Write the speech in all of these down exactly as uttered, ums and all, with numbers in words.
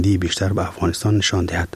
دی بیشتر به افغانستان نشان دهد.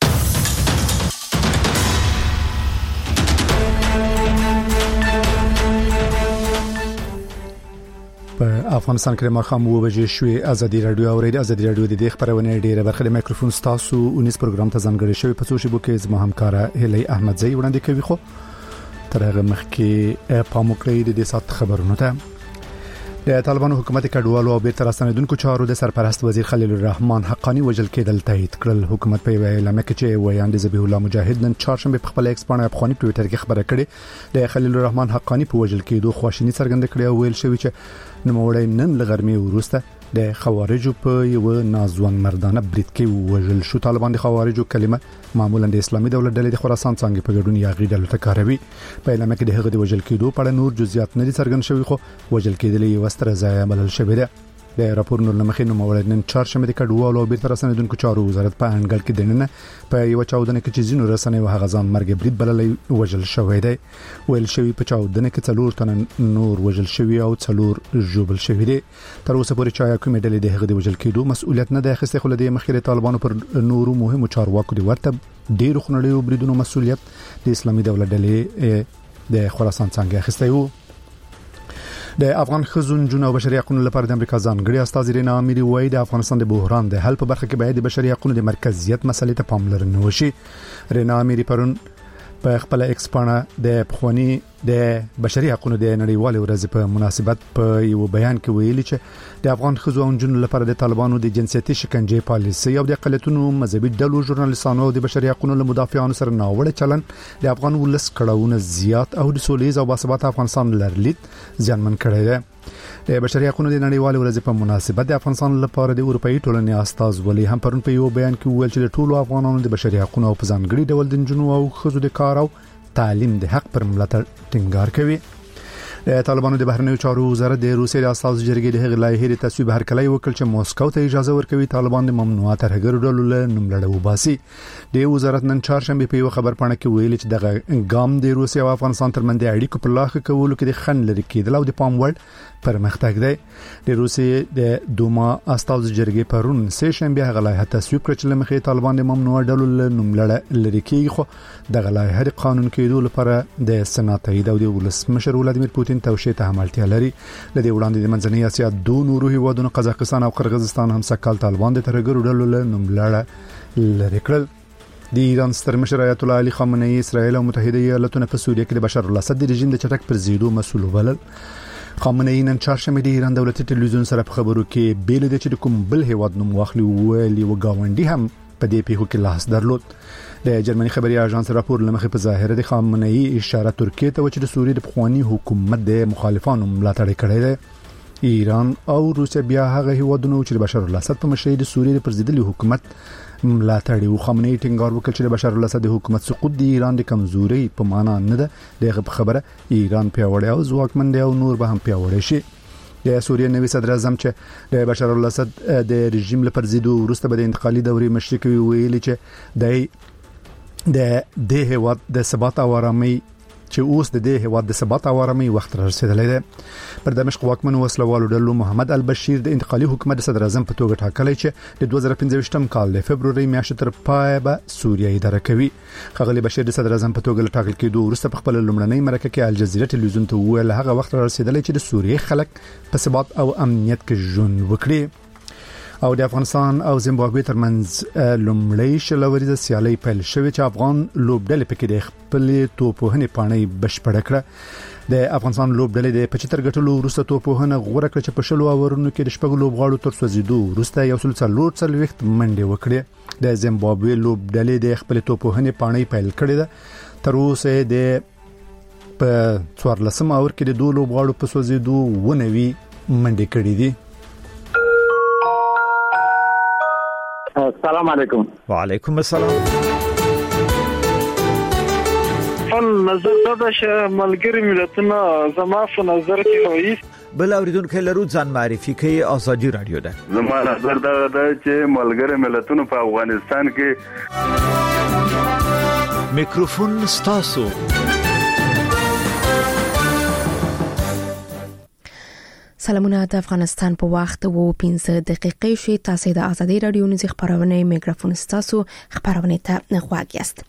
په افغانستان کې مخام وو بجې شوې ازادي رادیو او ریډیو ازادي رادیو د خبرونه ډیره برخه د مایکروفون تاسو اونیس پروګرام ته ځانګړی شوی په څو شیبو کې زما همکار هلي احمدزی وړاندې کوي. خو تر هغه مخکې پاموکړی د دې سات خبرونه ته د طالبانو حکومت کډوالو او بیرته راستنیدونکو چارو د سرپرست وزیر خلیل الرحمن حقانی وجل کېدل تایید کړل. حکومت په اعلان کې چې ویاند ذبیح الله مجاهد نن چهارشنبه په خپل ایکس باندې افغاني ټوئیټر کې خبره کړې د خلیل الرحمن حقانی په وجل کېدو خواشینی څرګنده کړې او ویل شوی چې نوموړی نن لغرمې وروسته د خوارجو په یو نازوان مردانه برید کې وژل شو. طالبان د خوارجو کلمه معمولا د اسلامي دولت ډلې د خراسان څنګه په ګډون یا غیډلو ته کاروي. په اعلان کې د هغه د وژل کېدو په اړه نور جزئیات نه دي څرګند شوي خو وژل کېدل یو ستر ځای بلل شوی دی. د راپور نور لمخې نو مولد نن چهارشنبه د کډوالو او بیرته راستنیدونکو چارو وزارت په انګل کې دننه په یو چاودنه کې چې زینو رسنۍ او هغه ځان مرګ برید بللې وژل شوی دی. ویل شوی په چاودنه کې څلور تن نور وژل شوی او څلور جوبل شوی دی. تر اوسه پورې چا کومې ډلې د هغه د وژل کېدو مسؤلیت نه دی اخیسته. خو د مخکې طالبانو پر نورو مهمو چارواکو دی ورته ډیرو خنړیو بریدونو مسؤلیت د اسلامي دولت ډلې د خراسان څنګه اخیسته وو. د افغان خزون جون او بشري حقوقو لپاره د امریکا ځانګړي استاذ رینا اميري وایي د افغانستان د بحران د حل په برخه کې باید د بشري حقوقو د مرکزیت مسلې ته پاملرنه وشي. رینا اميري پرون په خپل ایکسپانا د پخوانی د بشري حقوقو د نړیوال ورځ په مناسبت په یو بیان کې ویلي چې د افغان خزون جون لپاره د طالبانو د جنسيتي شکنجه پالیسي او د اقلیتونو مذهبي ډلو ژورنالیستانو او د بشري حقوقو مدافعانو سره ناوړه چلن د افغان ولس کړهونه زیات او د سولې او باثبات افغانستان لرلید ځانمن کړی دی. د بشري حقوقو د نړیوال ورځ په مناسبت د افغانستان لپاره د اروپאי ټولنې استاذ ولی هم پرون په یو بیان کې ویل چې د ټولو افغانانو د بشري حقوقو او په ځانګړي ډول د جنو او خزو د کار او تعلیم د حق پر ملاتړ ټینګار کوي. د طالبانو د بهرنیو چارو وزارت د روسیې د اساس جرګې د هغې لایحې د تصویب هرکلی وکړ چې موسکو ته اجازه ورکوي طالبان د ممنوعه ترهګرو ډلو له نوملړ وباسي. د وزارت نن چهارشنبه په یو خبر پاڼه کې ویلي چې دغه ګام د روسیې او افغانستان ترمنځ د اړیکو په لاښه کولو کې د خنډ لري کېدل او د پام وړ پرمختګ دی. د روسیې د دوما اساس جرګې پرون سه شنبه هغه لایحه تصویب کړ چې لمخې طالبان د ممنوعه ډلو له نوملړ لري کېږي خو دغه لایحه د قانون کېدو لپاره د سنات تایید او د ولسمشر ولادیمیر پوتین توشیح ته عملتیا لري. لدې وړاندې د منځنۍ اسیا دوه نورو هیوادونو قزاقستان او قرغیزستان هم سکهال طالبان د ترهګرو ډلو له نوملړ لري کړل. د ایران ستر مشر آیت الله علي خامنه‌ای اسرائیل او متحده ایالاتونو په سوریه کې د بشار الاسد د رژیم د چټک پرزیدو مسؤل وبلل. خامنه‌ای نن چهارشنبه د ایران دولتي ټلویزیون سره په خبرو کې بیل د چې کوم بل هیواد نوم واخلي ویلي و گاونډي هم په دې پیښو کې لاس درلود. د جرمني خبري اژانس راپور لمخې په ظاهره د خامنه‌ای اشاره ترکیه ته و چې د سوریې د پخوانی حکومت د مخالفانو ملاتړ کړی دی. ایران او روسیا بیا هغه هیوادونه چې بشار الاسد په مشرۍ د سوریې د پرزیدلي حکومت ملاتړ وو. خامنه‌ای ټینګار وکړ چې د بشار الاسد د حکومت سقوط د ایران د کمزوري په معنا نه ده. دغه خبره ایران پیاوړی او ځواکمن دی او نور به هم پیاوړی شي. د سوریې نوي صدر اعظم چې د بشار الاسد د رژیم لپاره زیدو وروسته به د انتقالي دورې مشري کوي ویلي چې د د د هیواد د ثبات او آرامۍ چې اوس د دې هیواد د ثبات او آرامۍ وخت رسیدلی دی. پر دمشق واکمن وسلوالو ډلو محمد البشیر د انتقالي حکومت صدر اعظم په توګه ټاکلی چې د دوه زره پنځه کال د فبروري میاشتې تر پای به سوریه اداره کوي. ښاغلی بشیر د صدر اعظم په توګه ټاکل کېدو وروسته په خپل لومړنۍ مرکه کې الجزیره ټلویزیون ته وویل هغه وخت رسیدلی چې د سوریې خلک په ثبات او امنیت کې ژوند وکړي. او د افغانستان او زیمبابوې ترمنځ لومړی شلوريزه سیالي پیل شوې چې افغان لوبډلې پکې د خپل توپوهنې پاڼې بشپړ کړه. د افغانستان لوبډلې د پچتر غټلو وروسته توپوهنه غوړه کړ چې په شلو اورونو کې د شپږ لوبغاړو تر سوځیدو وروسته یو څل څلور څل وخت منډه وکړه. د زیمبابوې لوبډلې د خپل توپوهنې پاڼې پیل کړې ده. تر اوسه د په څوارلسم اور کې د دوه لوبغاړو په سوځیدو ونوي منډه کړې دي. السلام علیکم. وعلیکم السلام. فن نظر دا چې ملګری ملتونه زما په نظر کې وایي بل اوریدونکو لرو ځان معرفي کوي ازادي رادیو ده. زما نظر دا ده چې ملګری ملتونه په افغانستان کې میکروفون ستاسو. سلامونه د افغانستان په وخت وو پنځه دقیقې شي. تاسو د ازادي رادیو نږدې خبرونه میکروفون ستاسو خبرونه ته غواړئ یاست.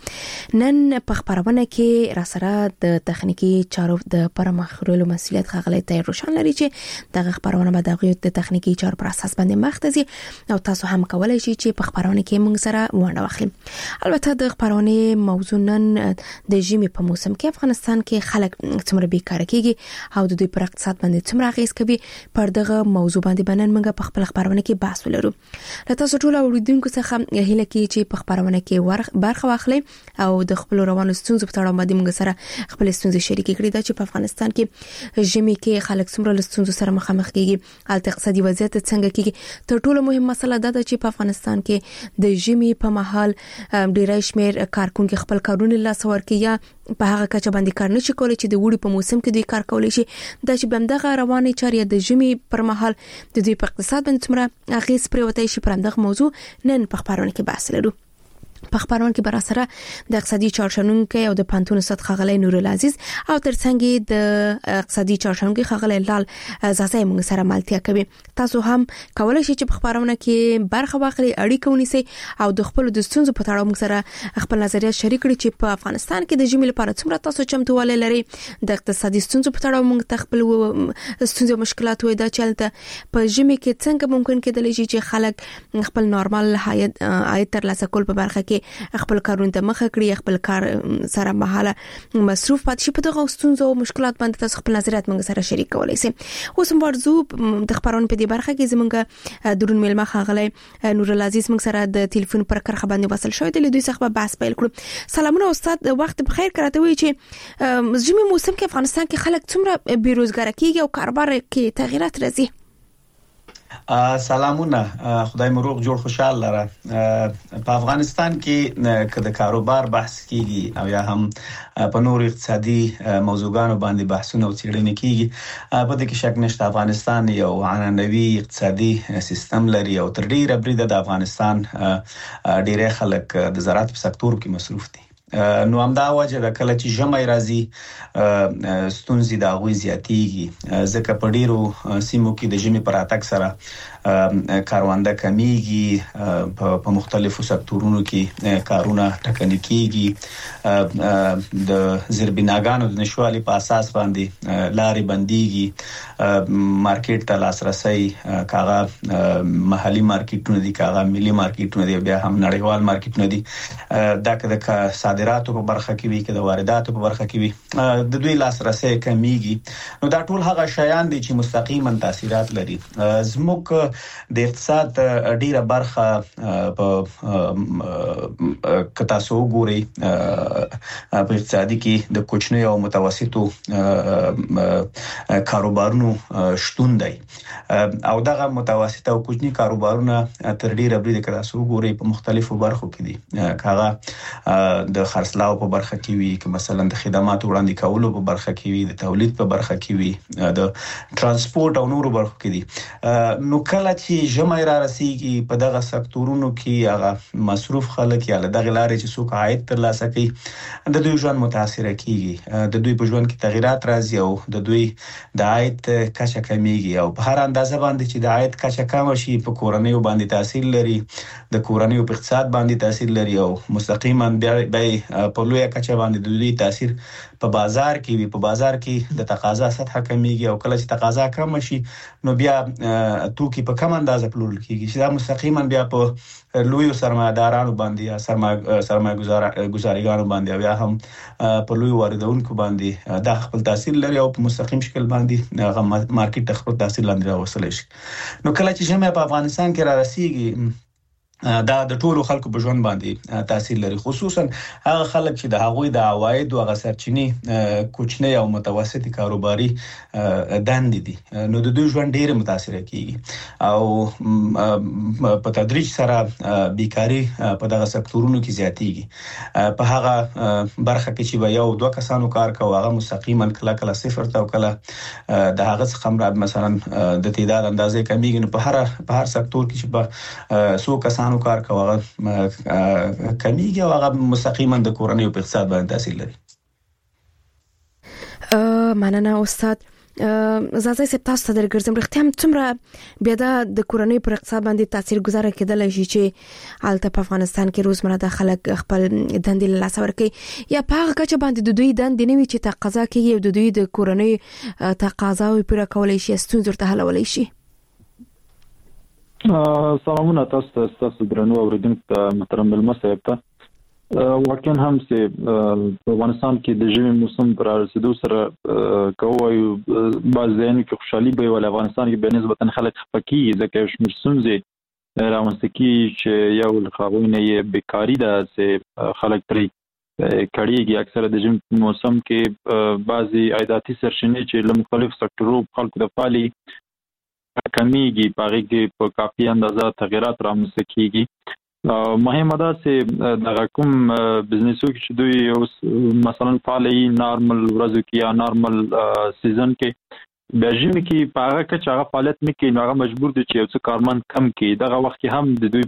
نن په خبرونه کې را سره د تخنیکی چارو د پرمختګ مسؤلیت خغلی ته روشن لري چې د خبرونه به د تخنیکی چارو پر اساس باندې مختزي او تاسو هم کولای شئ چې په خبرونه کې موږ سره ونډه واخلئ. البته د خبرونه موضوع نن د ژمي په موسم کې افغانستان کې خلک څومره بیکاره کیږي او د دوی پر اقتصاد باندې څومره اغیز کوي، پر دغه موضوع باندې بنن موږ په خپل خبرونه کې بحث ولرو. له تاسو ټول اوریدونکو څخه هیله کوي چې په خبرونه کې برخه واخلئ او د خپل روانو ستونزو په اړه باندې موږ سره خپل ستونزې شریکې کړئ. دا چې په افغانستان کې ژمي کې خلک څومره له ستونزو سره مخامخ کیږي، البته اقتصادي وضعیت څنګه کیږي. تر ټولو مهمه مسله دا ده چې په افغانستان کې د ژمي په مهال ډیری شمیر کارکونکو خپل کارونه لاس ورکړي یا په هغه کچه باندې کار نشي کولای چې د وړي په موسم کې دوی کار کولای شي. دا چې بمدغه رواني چارې د ژمي پر مهال د دوی په اقتصاد باندې څومره اغیز پرېوتی شي، پر همدغه موضوع نن په خبرونه کې بحث لرو. په خبرونه کې بر سره د اقتصادي چارشنونکو او د پانتون استاد خغلی نور العزیز او ترڅنګ د اقتصادي چارشنونکو خغلی لال زازای موږ سره ملتیا کوي. تاسو هم کولای شئ چې په خبرونه کې برخه واخلئ، اړیکه ونیسئ او د خپل د ستونزو په اړه موږ سره خپل نظریات شریک کړئ چې په افغانستان کې د ژمي لپاره څومره تاسو چمتووالی لري. د اقتصادي ستونزو په اړه موږ خپل ستونزې او مشکلات وای دا چلته په ژمي کې څنګه ممکن کېدلی شي چې خلک خپل نورمال عاید عاید تر لاسه کول په برخه کې خپل کارونه ته مخه کړی، خپل کار سره مهاله مصروف پاتې شي. په دغه ستونزو او مشکلات باندې تاسو خپل نظریات موږ سره شریک کولای شئ. اوس هم ورزو د خبرونو په دې برخه کې زمونږ درون میلمه خغلی نور العزیز موږ سره د ټلیفون پر کرخه باندې وصل شوی دی. دوی څخه بحث پیل کړو. سلامونه استاد، وخت بخیر. کراته وی چې ژمي موسم کې افغانستان کې خلک څومره بیروزګار کیږي او کاروبار کې تغیرات راځي. سلامونه، خدای مو روغ جوړ خوشاله لره. په افغانستان کې که د کاروبار بحث کیږي او یا هم په نور اقتصادي موضوعاتو باندې بحثونه او څېړنې کیږي، په دې کې شک نشته افغانستان یو عنعنوي اقتصادي سیستم لري او تر ډیره بریده د افغانستان ډیره خلک د زراعت په سکتور کې مصروف دي. نو همدا وجه د کله چې ژمی راځي ستونزې د هغوی زیاتېږي، ځکه په ډیرو سیمو کې د ژمي پر راتګ سره کارونده کمیږي، په مختلفو سکتورونو کې کارونه ټکني کیږي، د زیربناګانو د نشوالي په اساس باندې لارې بنديږي، مارکیټ ته لاسرسي کاغه محلي مارکیټونه دي، کاغه ملي مارکیټونه دي، بیا هم نړیوال مارکیټونه دي. دا که د صادراتو په برخه کې وي که د وارداتو په برخه کې وي، د دوی لاسرسي کمیږي. نو دا ټول هغه شیان دي چې مستقیما تاثیرات لري. زموږ د اقتصاد ډیره برخه په کتا سو ګوري په اقتصادي کې د کوچنی او متوسطو کاروبارونو شتون دی او دغه متوسط او کوچنی کاروبارونه تر ډیره بریده کتا سو ګوري په مختلفو برخو کې دي. کاغه د خرڅلاو په برخه کې وي، که مثلا د خدماتو وړاندې کولو په برخه کې وي، د تولید په برخه کې وي، د ترانسپورت او نورو برخو کې دي. نو کله چې ژمی را رسیږي په دغه سکتورونو کې هغه مصروف خلک یا له دغه لارې چې څوک عاید ترلاسه کوي د دوی ژوند متاثر کیږي، د دوی په ژوند کې تغیرات راځي او د دوی د عاید کچه کمیږي. او په هر اندازه باندې چې د عاید کچه کم شي په کورنیو باندې تاثیر لري، د کورنیو په اقتصاد باندې تاثیر لري او مستقیما بیا په لویه کچه باندې د دوی تاثیر په بازار کې وي. په بازار کې د تقاضا سطح کمیږي او کله چې تقاضا کم شي نو بیا توکي په کم اندازه پلورل کیږي چې دا مستقیما بیا په لویو سرمایه‌دارانو باندې یا سرمایه‌ګزارګانو باندې او یا هم په لویو واردونکو باندې دا خپل تاثیر لري او په مستقیم شکل باندې هغه مارکیټ ته خپل تاثیر لاندې راوصل شي. نو کله چې ژمی په افغانستان کې را رسیږي دا د ټولو خلکو په ژوند باندې تاثیر لري، خصوصا هغه خلک چې د هغوی د عواید او هغه سرچینې کوچنی او متوسطي کاروباري دندې دي. نو د دوی ژوند ډېر متاثر کیږي او په تدریج سره بیکاری په دغه سکتورونو کې زیاتېږي. په هغه برخه کې چې یو دوه کسانو کار کوي هغه مستقیما کله کله صفر ته او کله د هغه څخه مثلا د تعداد اندازې کمیږي. نو په هر په هر سکتور کې چې په څو کسانو کار کوي کمیږي او هغه مستقیما د کورنۍ په اقتصاد باندې تاثیر لري. مننه استاد. زازای سپتاس ته درګرځم رښتیا هم څومره بیا د کورنۍ پر اقتصاد باندې تاثیر گذار کېدل شي چې الته په افغانستان کې روزمره د خلک خپل دندې له لاسه ورکړي یا په هغه کچه باندې د دوی دندې نه وي چې تقاضا کوي او د دوی د کورنۍ تقاضا او پوره کولای شي ستونزې ورته حلولای شي. سلامونه تاسو تاسو درنو اوریدونکو محترم ملمسه ته واقعا هم چې په افغانستان کې د ژمي موسم پر رسیدو سره کوي بعض ځایونو کې خوشحالي به ول افغانستان کې به نسبتا خلک خفقي ځکه شمیر سمزه راونستکی چې یو خاوینه یې بیکاری ده چې خلک پرې کړيږي اکثره د ژمي موسم کې بعضي عایداتي سرچینې چې له مختلفو سکتورو خلکو د فعالي کمیږي په کې په کافي اندازه تغیرات رامنځته کیږي. مهمه ده چې د کوم بزنسو چې دوی مثلا فعالي نارمل ورځو کې یا نارمل سیزن کې بجیم کې په هغه کې چې هغه فعالیت نه کوي هغه مجبور دي چې یو څه کارمند کم کړي دغه وخت کې هم د دوی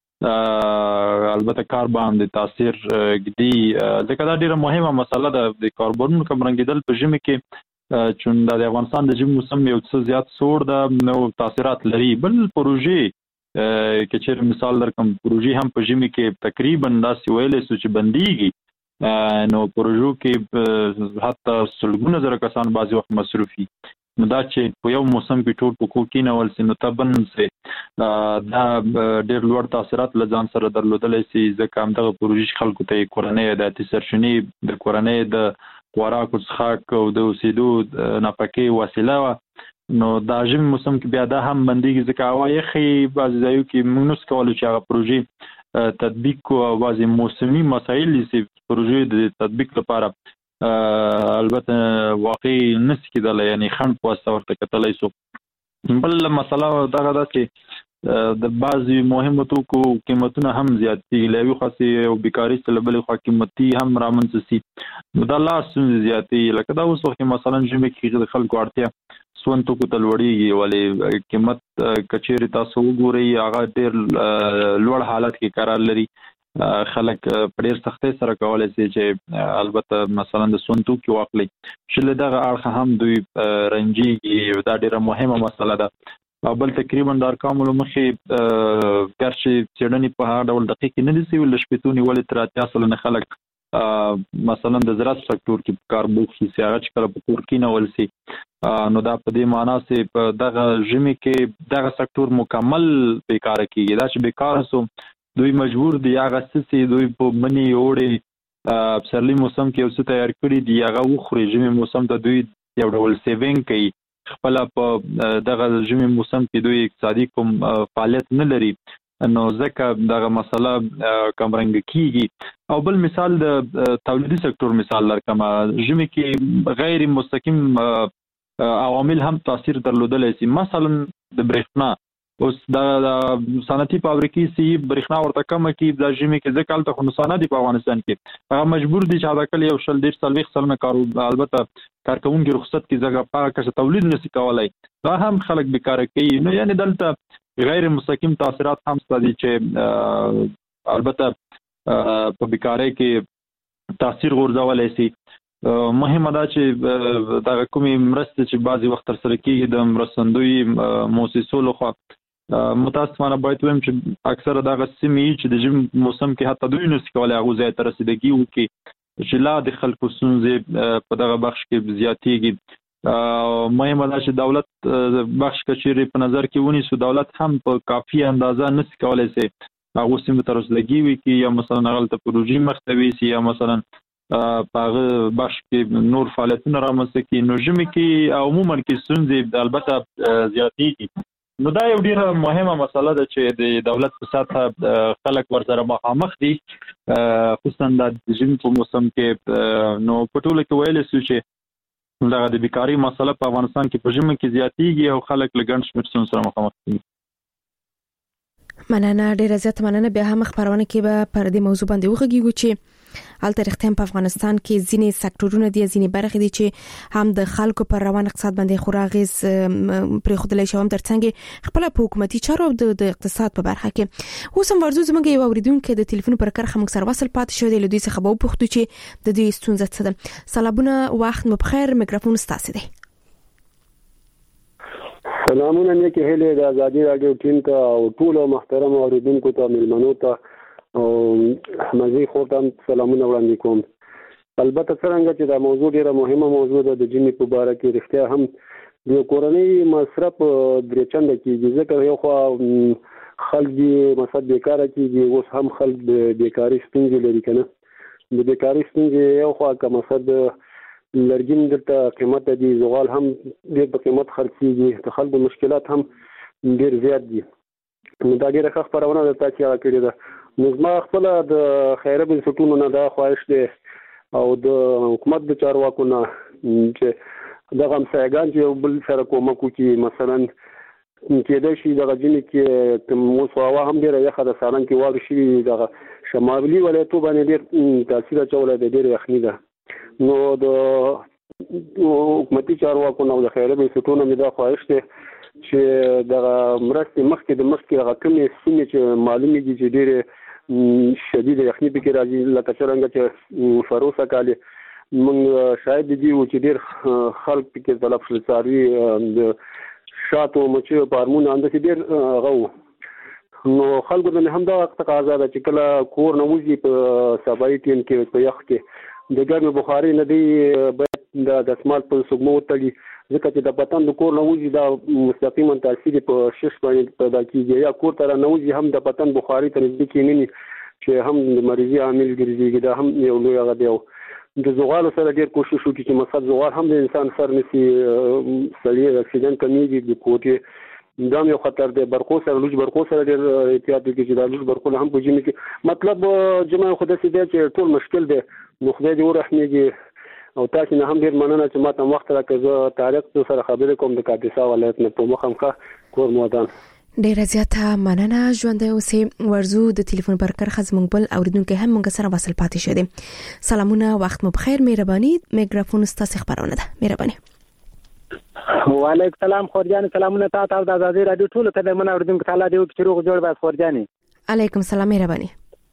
په البته کار باندې تاثیر ګدي ځکه دا ډیره مهمه مسله ده د کاربن کمرنګیدل په ژمي کې چون د افغانستان د ژمي موسم یو څه زیات سوړ ده نو تاثیرات لري. بل پروژې کې چې مثال درکم پروژې هم په ژمي کې تقریبا داسې ویلې سو چې بنديږي نو پروژو کې حتی سلګونه زره کسان بعضي وخت مصرفي نو دا چې په یو موسم کې ټول په کوکې نه ول سي نو تبن سي دا ډېر لوړ تاثیرات لزان سره درلودل سي ځکه هم دغه پروژې خلکو ته کورنۍ د سرچینې د کورنۍ د خوراکو څخه او د اوسېدو نفقې وسیله نو دا ژمي موسم کې بیا دا هم بنديږي ځکه هوا یخي بعض ځایو کې موږ نس کولای چې هغه پروژې تطبیق کو او بعض موسمي مسایل چې پروژې د تطبیق لپاره البته واقعي نس کېدل یعنی خند په واسطه ورته کتلای شو. بل مسله دغه ده چې د بعضي مهمو توکو قیمتونه هم زیات دي لوي خاصي او بیکاری سره بل خو قیمتي هم رامنځ سي نو دا لاس زیاتي لکه دا اوس وخت مثلا ژمي کې د خلکو اړتیا سون توکو تلوړیږي ولې قیمت کچېری تاسو وګورئ هغه ډېر لوړ حالت کې قرار لري خلک په ډېر سختۍ سره کولای شي چې البته مثلا د سون توکو واخلي چې دغه اړخ هم دوی رنجيږي دا ډېره مهمه مسله ده. بل تقریبا د ارقامو مخې ګرچې چېړنې په هغه ډول دقیق نه دي سوي ل شپېتونی ولې تر اتیا سلنه خلک مثلا د زراعت سکتور کې کار بوخي سي هغه چې کله په کور کې نه ولسي نو دا په دې معنی چې په دغه ژمي کې دغه سکتور مکمل بیکاره کیږي دا چې بیکاره سو دوی مجبور دي هغه سسي دوی په منی وړي پسرلی موسم کې اوس تیار کړی دی هغه وخوري ژمي موسم ته دوی یو ډول سیوینګ کوي خپل په دغه ژمي موسم کې دوی اقتصادي کوم فعالیت نه لري نو ځکه دغه مسله کمرنګ کیږي. او بل مثال د تولیدي سکتور مثال لرکم ژمي کې غیر مستقیم عوامل هم تاثیر درلودلی سي مثلا د برېښنا اوس د صنعتي فابریکې سي برېښنا ورته کم کی د ژمي کې ځکه الته خو نقصان دي په افغانستان کې هغه مجبور دي چې دا کله یو شل ډیر سلويخ سلنه کارو البته کارکونکو رخصت کې ځکه په کښه تولید نشي کولای دا هم خلک بیکاره کوي نو یعنی دلته غیر مستقیم تاثیرات هم ستاسو چې البته په بیکاری کې تاثیر غورځولای شي. مهمه ده چې دا کومي مرسته چې بعضي وخت تر سره کېږي د مرستندوی مؤسسو لخوا متاسفانه باید ویم چې اکثره دا سیمې چې د ژمي موسم کې حتی دوی نشي کولای هغه ځای ته رسیدګي وکړي چې لا د خلکو ستونزې په دغه بخش کې زیاتېږي. مهمه ده چې دولت بخش کچېری په نظر کې ونیسو دولت هم په کافي اندازه نشي کولای شي هغه سیمه تر اوسه لګي وي کې یا مثلا غلطه پروژې مختوي سي یا مثلا په بخش کې نور فعالیتونه رامنځته کوي نو ژمي کې عموما کې ستونزې البته زیاتېږي نو دا یو ډیره مهمه مسله ده چې د دولت په سطح خلک ورسره مخامخ دي خصوصا د ژمي په موسم کې نو په ټوله کې ویل شي چې دا د بیکاری مسله په افغانستان کې په ژمي کې زیاتېږي او خلک لګن شمېر ستونزو سره مخامخ دي. مننه ډیره زیات مننه بیا هم خبرونه کې به پر دې موضوع باندې وغږیږو چې الته رښتیا په افغانستان کې ځینې سکتورونه دي ځینې برخې دي چې هم د خلکو پر روان اقتصاد باندې خوراغیز پرې خودلای شي هم ترڅنګ خپل په حکومتي چارو د اقتصاد په برخه کې اوس هم ورزو زموږ یو اوریدونکو د ټلیفون پر کرخه موږ سره وصل پات شو دی له دوی څخه به وپوښتو چې د دې ستونزه څه ده. سلامونه وخت مو بخیر میکروفون ستاسو دی. سلامونه نیکی هلي د ازادي رادیو ټیم ته او ټول محترم اوریدونکو ته ملمنو ته او مزي خورتم سلامونه وړاندې کوم. البته څنګه چې دا موضوع ډیره مهمه موضوع ده د جمی په اړه کې رښتیا هم د کورنۍ مصرف درې چنده کېږي ځکه یو خو خلک دې مصرف بیکاره کېږي اوس هم خلک د بیکاري ستونزې لري کنه د بیکاري ستونزې یو خو که مصرف لرګین دلته قیمت دي زغال هم ډېر په قیمت خرڅېږي د خلکو مشکلات هم ډېر زیات دي نو دا ډېره ښه خپرونه ده تا چې هغه کړې ده نو زما خپله د خیره بنسټونو نه دا خواهش دی او د حکومت د چارواکو نه چې دغه همسایګان چې یو بل سره کومک وکړي مثلا کېدای شي دغه ځینې کې اوس هوا هم ډېره یخه ده سالنګ کې واورې شوي دغه شمالي ولایتو باندې ډېر تاثیر اچولی دی ډېره یخني ده نو د حکومتي چارواکو نه د خیره بنسټونو مې دا خواهش دی چې دغه مرستې مخکې د مخکې هغه کومې سیمې چې معلومې دي چې ډېرې شدیده یخني پکې راځي لکه څرنګه چې فروسه کالې موږ شاید دي چې ډېر خلک پکې تلف شول څاروي د شاتو مچیو فارمونه همداسې ډېر هغه و نو خلکو ته مې هم دا تقاضا ده چې کله کور نه وځي په صفایي ټیم کې په یخ کې د ګرمې بخاري نه دی باید د دسمال په سګمو وتړي ځکه چې د بدن د کور نه وځي دا مستقیما تاثیر په شش باندې پیدا کېږي یا کور ته نه وځي هم د بدن بخاري ته نږدې کېني چې هم د مریضي عامل ګرځي دا هم یو لوی هغه دی د زغالو سره ډېر کوشش وکړي چې مثلا زغال هم د انسان سر نسی سړی اکسیجن کمیږي د کوټې دا یو خطر دی برقو سره لوج برقو سره ډېر احتیاط وکړي چې دا لوج برقو هم په جمی کې مطلب جمع خو داسې دی چې ټول مشکل دی نو خدای دې ورحمېږي او تاسو نه هم ډېر مننه چې ما ته وخت راکړ زه طارق سره خبرې کوم د کاپیسا ولایت نه په مخامخ کور مودان ډیره زیاته مننه ژوندۍ اوسې ورزو د ټلیفون پر کرخه زموږ بل اوریدونکو هم موږ سره وصل پاتې شو دي سلامونه وخت مو بخیر مهرباني میکروفون ستاسو خبرونه ده مهرباني وعلیکم سلام خورجان سلامونه تاسو د ازادي رادیو ټول ته د من اوریدونکو تعالی دی چې روغ جوړ باز خورجاني علیکم سلام مهرباني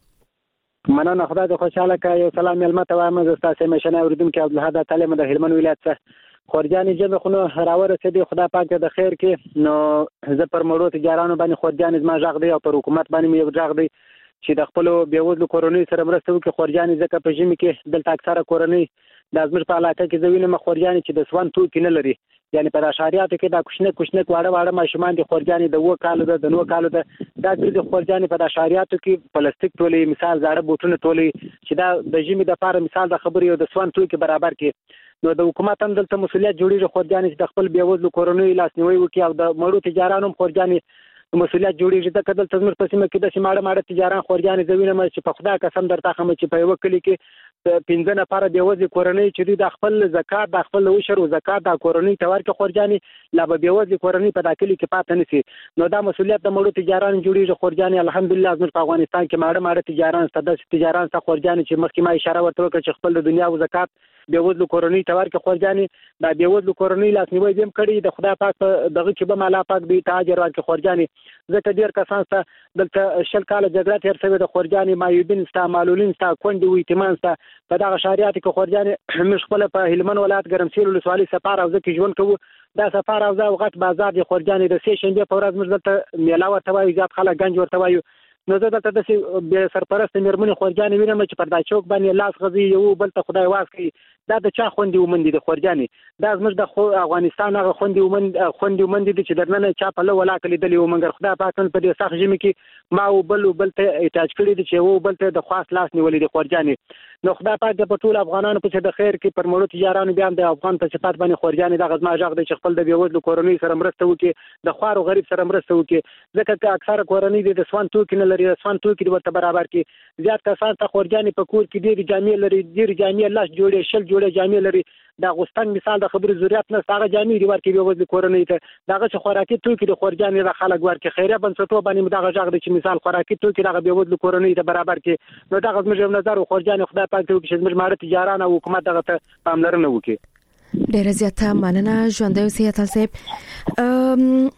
مننه خدای دې خوشاله کړي یو سلام ملمته وایم زه تاسو مشنه اوریدونکو عبدالحد تعالی د هلمند ولایت څخه خورجاني جمع خونو راوړه دي خدای پاک د خیر کې نو زه پر مړو تجارانو باندې خورجاني زما ژغ دی او پر حکومت باندې مې ژغ دی چې د خپل بیوزلو کورنۍ سره مرسته وکړي خورجاني ځکه په ژمي کې دلته اکثره کورنۍ د ازمیر په علاقه کې زوینه مخورجاني چې د سوان توکي نه لري یعنی په شهرياتو کې دا کوشنه کوشنه واړه واړه ماشومان دي خورجاني د وو کالو د نو کالو د دا د خورجاني په شهرياتو کې پلاستیک ټولې مثال زاړه بوټونه ټولې چې دا د ژمي د لپاره مثال د خبرې او د سوان توکي برابر کې نو د حکومت هم دلته مسولیت جوړیږي خورجاني چې د خپل بیوزلو کورنۍ لاسنیوي وکړي او د مړو تجارانو خورجاني مسولیت جوړیږي د کدل تزمر په سیمه کې د سیماړه ماړه تجاران خورجاني زوینه مې چې په خدا قسم درته خم چې په یو کلی کې پنځه نفر بیوزلو کورنۍ چې د خپل زکات د خپل وشر او زکات د کورنۍ تور کې خورجاني لا به بیوزلو کورنۍ په داخلي کې پاتې نشي نو دا مسولیت د مړو تجاران جوړیږي خورجاني الحمدلله زموږ په افغانستان کې ماړه ماړه تجاران ستاسو تجاران څخه خورجاني چې مخکې ما اشاره ورته وکړه چې خپل د دنیا او زکات بیوزلو کورنۍ تور کې خورجاني دا بیوزلو کورنۍ لاسنیوي دیم کړی د خدای پاک دغه چې به مالا پاک دی تاجر ورکړي خورجاني ځکه ډیر کسان ته دلته شل کال جګړه تیر شوی د خورجاني مایوبین ستا معلولین ستا کونډي وي تیمان ستا په دغه شهريات کې خورجاني مش خپل په هلمند ولایت ګرمسیر ولسوالۍ سفار او ځکه ژوند کوو دا سفار او ځو غټ بازار دی خورجاني د سې شنبه په ورځ موږ دلته میلا ورته وایو زیات خلک گنج ورته وایو نو زه دلته د سرپرست میرمنې خورجاني وینم چې پر دا چوک باندې لاس غزي یو بل ته خدای واس کوي دا د چا خوندې ومندي د خورجاني دا زموږ د افغانستان هغه خوندې ومند خوندې ومندي چې درنه چا په لولا کلی دلی و منګر خدای پاک په دې سخت ژمي کې ما او بل بل ته احتیاج کړی دی چې و بل ته د خاص لاس نیولې د خورجاني نو خدای پاک د ټول افغانانو په د خیر کې پر مړو تجارانو بیا د افغان په صفات باندې خورجاني د غزما ژغ د خپل د بیوزلو کورنۍ سره مرسته وکړي د خوارو غریب سره مرسته وکړي ځکه چې اکثره کورنۍ د سوان توکي نه لري سوان توکي ورته برابر کې زیات کسان ته خورجاني په کور کې ډېر جامې لري ډېر جامې لاس جوړې شل جوړې جامې لري دا غوستان مثال د خبرې ضرورت نه هغه جامې دی ورکې بیوزلو کورنۍ ته دغه چې خوراکي توکي د خورجاني د خلک ورکې خیره بنسټو باندې دغه ژغ د چې مثال خوراکي توکي دغه بیوزلو کورنۍ ته برابر کې نو دغه زموږ نظر خورجاني خدای پاک ته چې زموږ ماړه تجاران او حکومت دغه ته پاملرنه وکړي ډیره زیاته مننه ژوندۍ اوسئ تاسو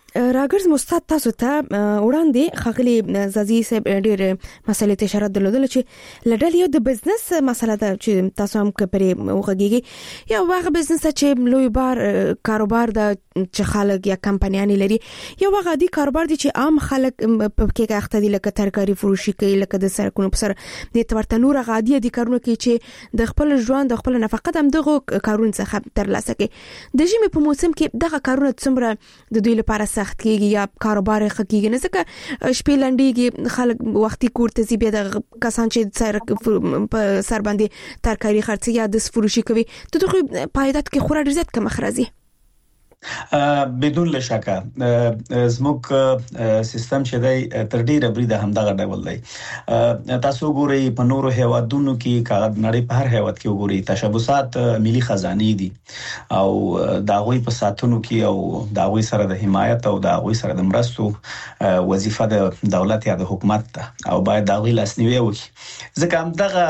راګرز مستعد تاسو ته وړاندې خغلی زازي صاحب ډېر مسلې ته اشاره درلودل چې لډل یو د بزنس مسله ده چې تاسو هم کپرې وغږیږي یو واغه بزنس چې لوی بار کاروبار د چې خلک یا کمپنیانی لري یو واغه دي کاروبار دي چې عام خلک په کې اخته دي لکه ترکاری فروشي کوي لکه د سرکونو په سر د تورته نور غادي دي کارونه کوي چې د خپل ژوند د خپل نفقت هم دغه کارونه څخه ترلاسه کوي د ژمي په موسم کې دغه کارونه څومره د دوی لپاره سخت کیږي یا کاروبار خکېږي نه ځکه شپې لنډيږي خلک وختي کور ته زی بیا د کسان چې سر په سر باندې ترکاری خرڅي یا د فروشي کوي ته دغه پایدات کې خورا ډیر زیات کم اخرازي بدون لشکه زموږ سیستم چې دی تر ډیره بریده همدغه ډول دی تاسو ګورئ په نورو هیوادونو کې کاغذ نړۍ په هر هیواد کې ګورئ تشبثات ملي خزانه دي او دا غوي په ساتونو کې او دا غوي سره د حمایت او دا غوي سره د مرستو وظیفه د دولت یا د حکومت ته او باید دا غوي لاسنیوي وکړي ځکه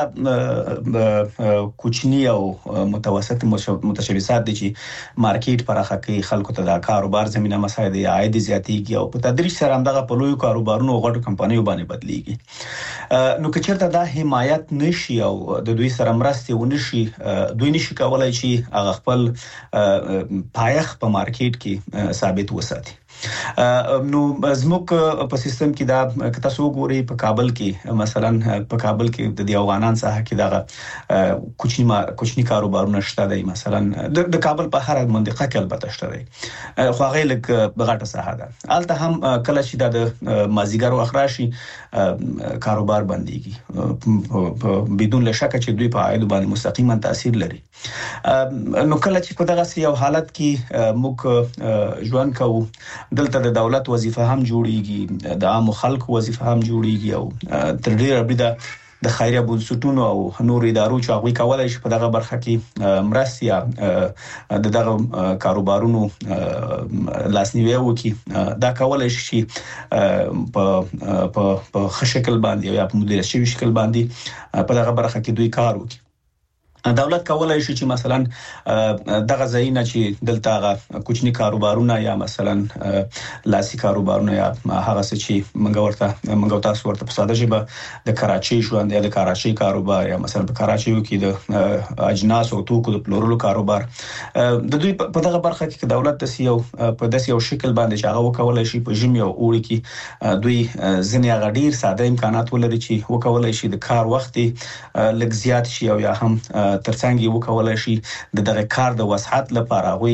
همدغه کوچنی او متوسط متشبثات دي چې مارکیټ پراخه کوي خلکو ته د کاروبار زمينه مساعد عاید زیاتیږي او په تدریج سره همدغه په لوی کاروبارونو او غټو کمپنیو باندې بدلیږي نو که چېرته دا حمایت نشي او د دوی سره مرسته ونشي دوی نشي کولای چې هغه خپل پایخ په مارکیټ کې ثابت وساتي نو زموږ په سیستم کې دا که تاسو وګورئ په کابل کې مثلا په کابل کې د افغانان سره کې دا کوچنی کوچنی کاروبارونه شته دی مثلا د کابل په هر منطقه کې البته شته دی خو هغه لک بغاټه ساحه ده الته هم کله چې د مازیګر واخراشي کاروبار بنديږي بدون لشک چې دوی په عاید باندې مستقیما تاثیر لري نو کله چې په دغه یو حالت کې موږ ژوند کوو دلته د دولت وظیفه هم جوړیږي د عام خلکو وظیفه هم جوړیږي او تر ډیره بده د خیریه بنسټونو او نور ادارو چې هغه کولای شي په دغه برخه کې مرستیا د دغه کاروبارونو لاسنیوي وکړي دا کولای شي په په په خشکل باندې یا په مدیریت شوی شکل باندې په دغه برخه کې دوی کار وکړي دولت کولای شي چې مثلا دغه ځایونه چې دلته هغه کوچنی کاروبارونه یا مثلا لاسي کاروبارونه یا هغه څه چې منګ ورته منګ تاسو ورته په ساده ژبه د کراچي ژوند یا د کراچي کاروبار یا مثلا په کراچي کې د اجناس او توکو د پلورلو کاروبار د دوی په دغه برخه کې دولت د سیو په داسې یو شکل باندې چې هغه وکولای شي په ژمي او اوړي کې دوی ځنې غډیر ساده امکانات ولري چې وکولای شي د کار وخت لږ زیات شي او یا هم ترڅنګ یو کولای شي د دغه کار د وسعت لپاره وي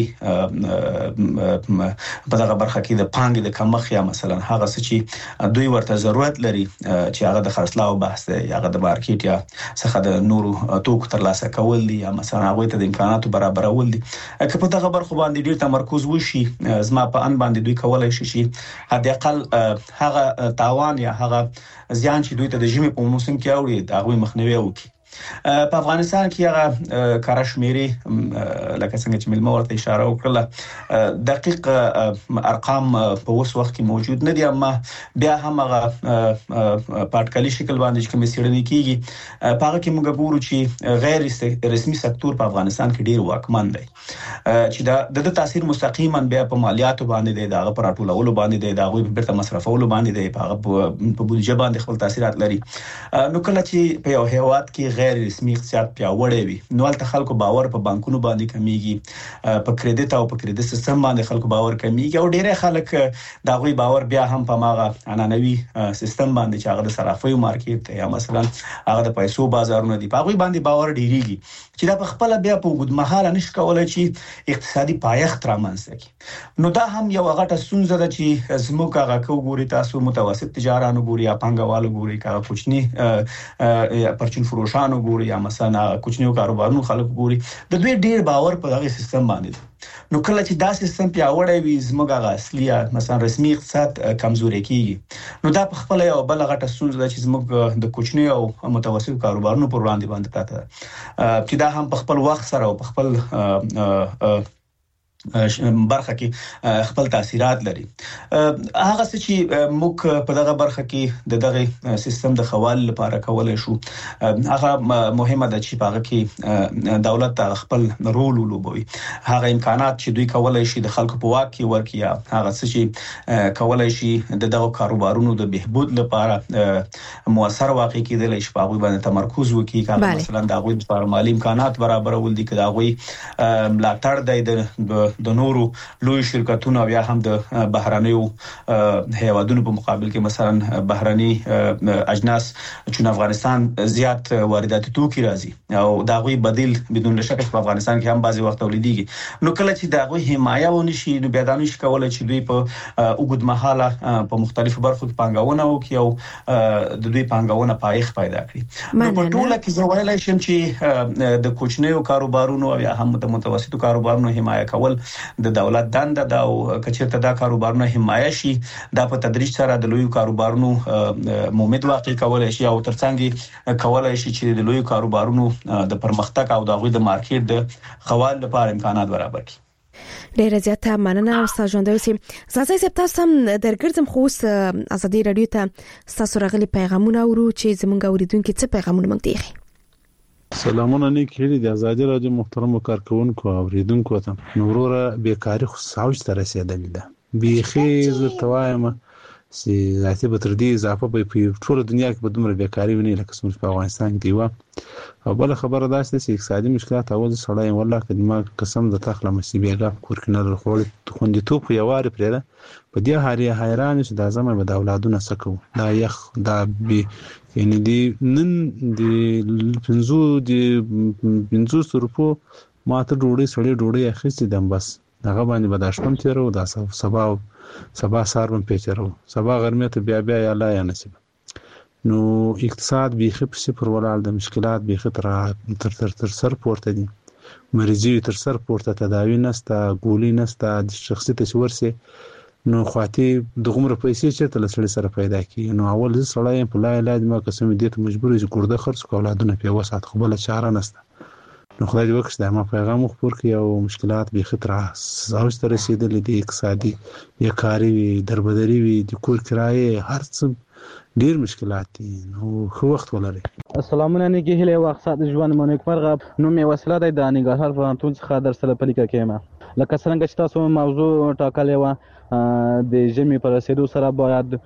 په دغه برخه کې د پانګې د کمښت یا مثلا هغه څه چې دوی ورته ضرورت لري چې هغه د خرڅلاو بحث دی هغه د مارکیټ یا څخه د نورو توکو ترلاسه کول دي یا مثلا هغه ته د امکاناتو برابرول دي که په دغه برخه باندې ډیر تمرکز وشي زما په ان باندې دوی کولای شي چې حد اقل هغه تاوان یا هغه زیان چې دوی ته د ژمي په موسم کې اوري دا غوي مخنیوي وکړي په افغانستان کې هغه کارشمیري لکه څنګه چې ملما ورته اشاره وکړه دقیق ارقام په اوس وخت کې موجود نه دي اما بیا هم هغه پټکلي شکل باندې چې کوم سیړنی کیږي په هغه کې موږ ګورو چې غیر رسمي سکتور په افغانستان کې ډیر واکمن دی چې دا د تاثیر مستقیما بیا په مالیاتو باندې دی دا په راټولولو باندې دی دا غوي بیرته مصرفولو باندې دی په په بودیجه باندې خپل تاثیرات لري نو کله چې په یو هیواد کې غیر رسمي اقتصاد پیاوړی وي نو ولته خلکو باور په بانکونو باندې کمیږي په کریډټ او په کریډټ سیستم باندې خلکو باور کمیږي او ډیره خلک دا غوي باور بیا هم په ماغه عنعنوي سیستم باندې چې هغه د صرافیو مارکیټ یا مثلا هغه د پیسو بازارونه دي په غوي باندې باور ډیریږي چې دا په خپل بیا په وګد مهاله نش کولای چې اقتصادي پایښت رامنځته کړي نو دا هم یو غټه ستونزه ده چې زموږ هغه کوګوري تاسو متوسط تجارانو ګوري یا پنګوالو ګوري کا کوچنی پرچون فروشانو ګوري یا مثلا کوچنیو کاروبارونو خلک ګوري د دوی ډیر باور په دغه سیستم باندې نو کله چې دا سیستم پیاوړی وي زموږ هغه اصلي مثلا رسمي اقتصاد کمزوري کیږي نو دا په خپل یو بل غټه ستونزه ده چې زموږ د کوچنیو او متوسط کاروبارونو پر وړاندې باندې پراته چې دا هم په خپل وخت سره او په خپل برخه کې خپل تاثیرات لري. هغه څه چې موږ په دغه برخه کې د دغه سیستم د خوال لپاره کولای شو هغه مهمه ده چې هغه کې دولت خپل رول ولوبوي. هغه امکانات چې دوی کولای شي د خلکو په واک کې ورکیا، هغه څه چې کولای شي د دغه کاروبارونو د بهبود لپاره موثر واقع کېدل شي، په هغه باندې تمرکز وکړي. کله مثلا د هغه لپاره مالی امکانات برابرول دي، کله هغه ملاتړ دی د نورو لوی شرکتونو او یا هم د بهرانيو هیوادونو په مقابل کې مثلا بهراني اجناس چې افغانستان زیات واردات توکي راځي او دا غوي بدیل بدون شک په افغانستان کې هم بعضي وخت تولیديږي. نو کله چې دا غوي حمایه ونشي نو بیا دانش کولای چې دوی په اوږد مهاله په مختلفو برخو کې پانګونه وکړي او د دوی پانګونه پایښت پیدا کړي. نو په ټوله کې زه ویلای شم چې د کوچنیو کاروبارونو او یا هم د متوسطو کاروبارونو حمایه کول د دولت دنده ده او کچېرته دا کاروبارونه حمایه شي دا په تدریج سره د لوی کاروبارونو مومد واقع کولای شي او ترڅنګ کولای شي چې د لوی کاروبارونو د پرمختګ او د غوي د مارکیټ د خوال لپاره امکانات برابر کړي. ډیره زیاته مننه استاد ژوندوسی. زازای زه تاسو هم درګرځم خو ازادي رادیو ته تاسو راغلي پیغامونه ورو چې زمونږ اوریدونکو څه پیغامونه مونږ دیغي. سلامونه نه کړی د ازادي رادیو محترم کارکونکو او اوریدونکو ته. نوروره بیکاری خو ساوج ته رسیدلې ده. بیخي زه توایم چې ذاتي به تر دې اضافه به په ټول دنیا کې به دومره بیکاری ونی لکه څنګه په افغانستان کې و. او بل خبره ده چې اقتصادي مشکلات اول سړی والله کدما قسم د تخله مصیبه کورکنه خور خوندیتوب خو یواري پرې ده. په دې هاري حیران چې د اعظم به د اولادونو سکو دا یخ دا بي یعنی دی نن د پنځو د پنځو روپو ماته ډوړې سړې ډوړې اخیستې دم بس هغه باندې به د شپم تیرو دا سبا سبا سارم پیچرو سبا غرمه ته بیا بیا یا لا یا نصیب. نو اقتصاد بیخي په صفر ولاړ د مشکلات بیخي تر تر تر تر سر پورته دي. مریضي تر سر پورته تداوی نسته، ګولۍ نسته، د شخصي تشورسه نو خاطی دغمره پیسې چې تل سره سره پیدا کی. نو اول سړی په لا علاج ما قسم دې ته مجبور یې ګورده خرڅ کولادونه په وسات خو بل چاره نسته. نو خدای دې وکړي دا ما پیغام خبر کی او مشکلات به خطر اوس تر رسیدلې دي، اقتصادي یا کاری دربدري وي د کور کرایه هر څه ډیر مشکلات دي. نو خو وخت ولري. السلام علیکم هله وخت ژوند مونږ مرغب نو می وسله د نګهار پوهنتون څخه در سره پلیکه کېما لکه څنګه چې تاسو موضوع ټاکلې و د ژمي پر رسیدو سره باید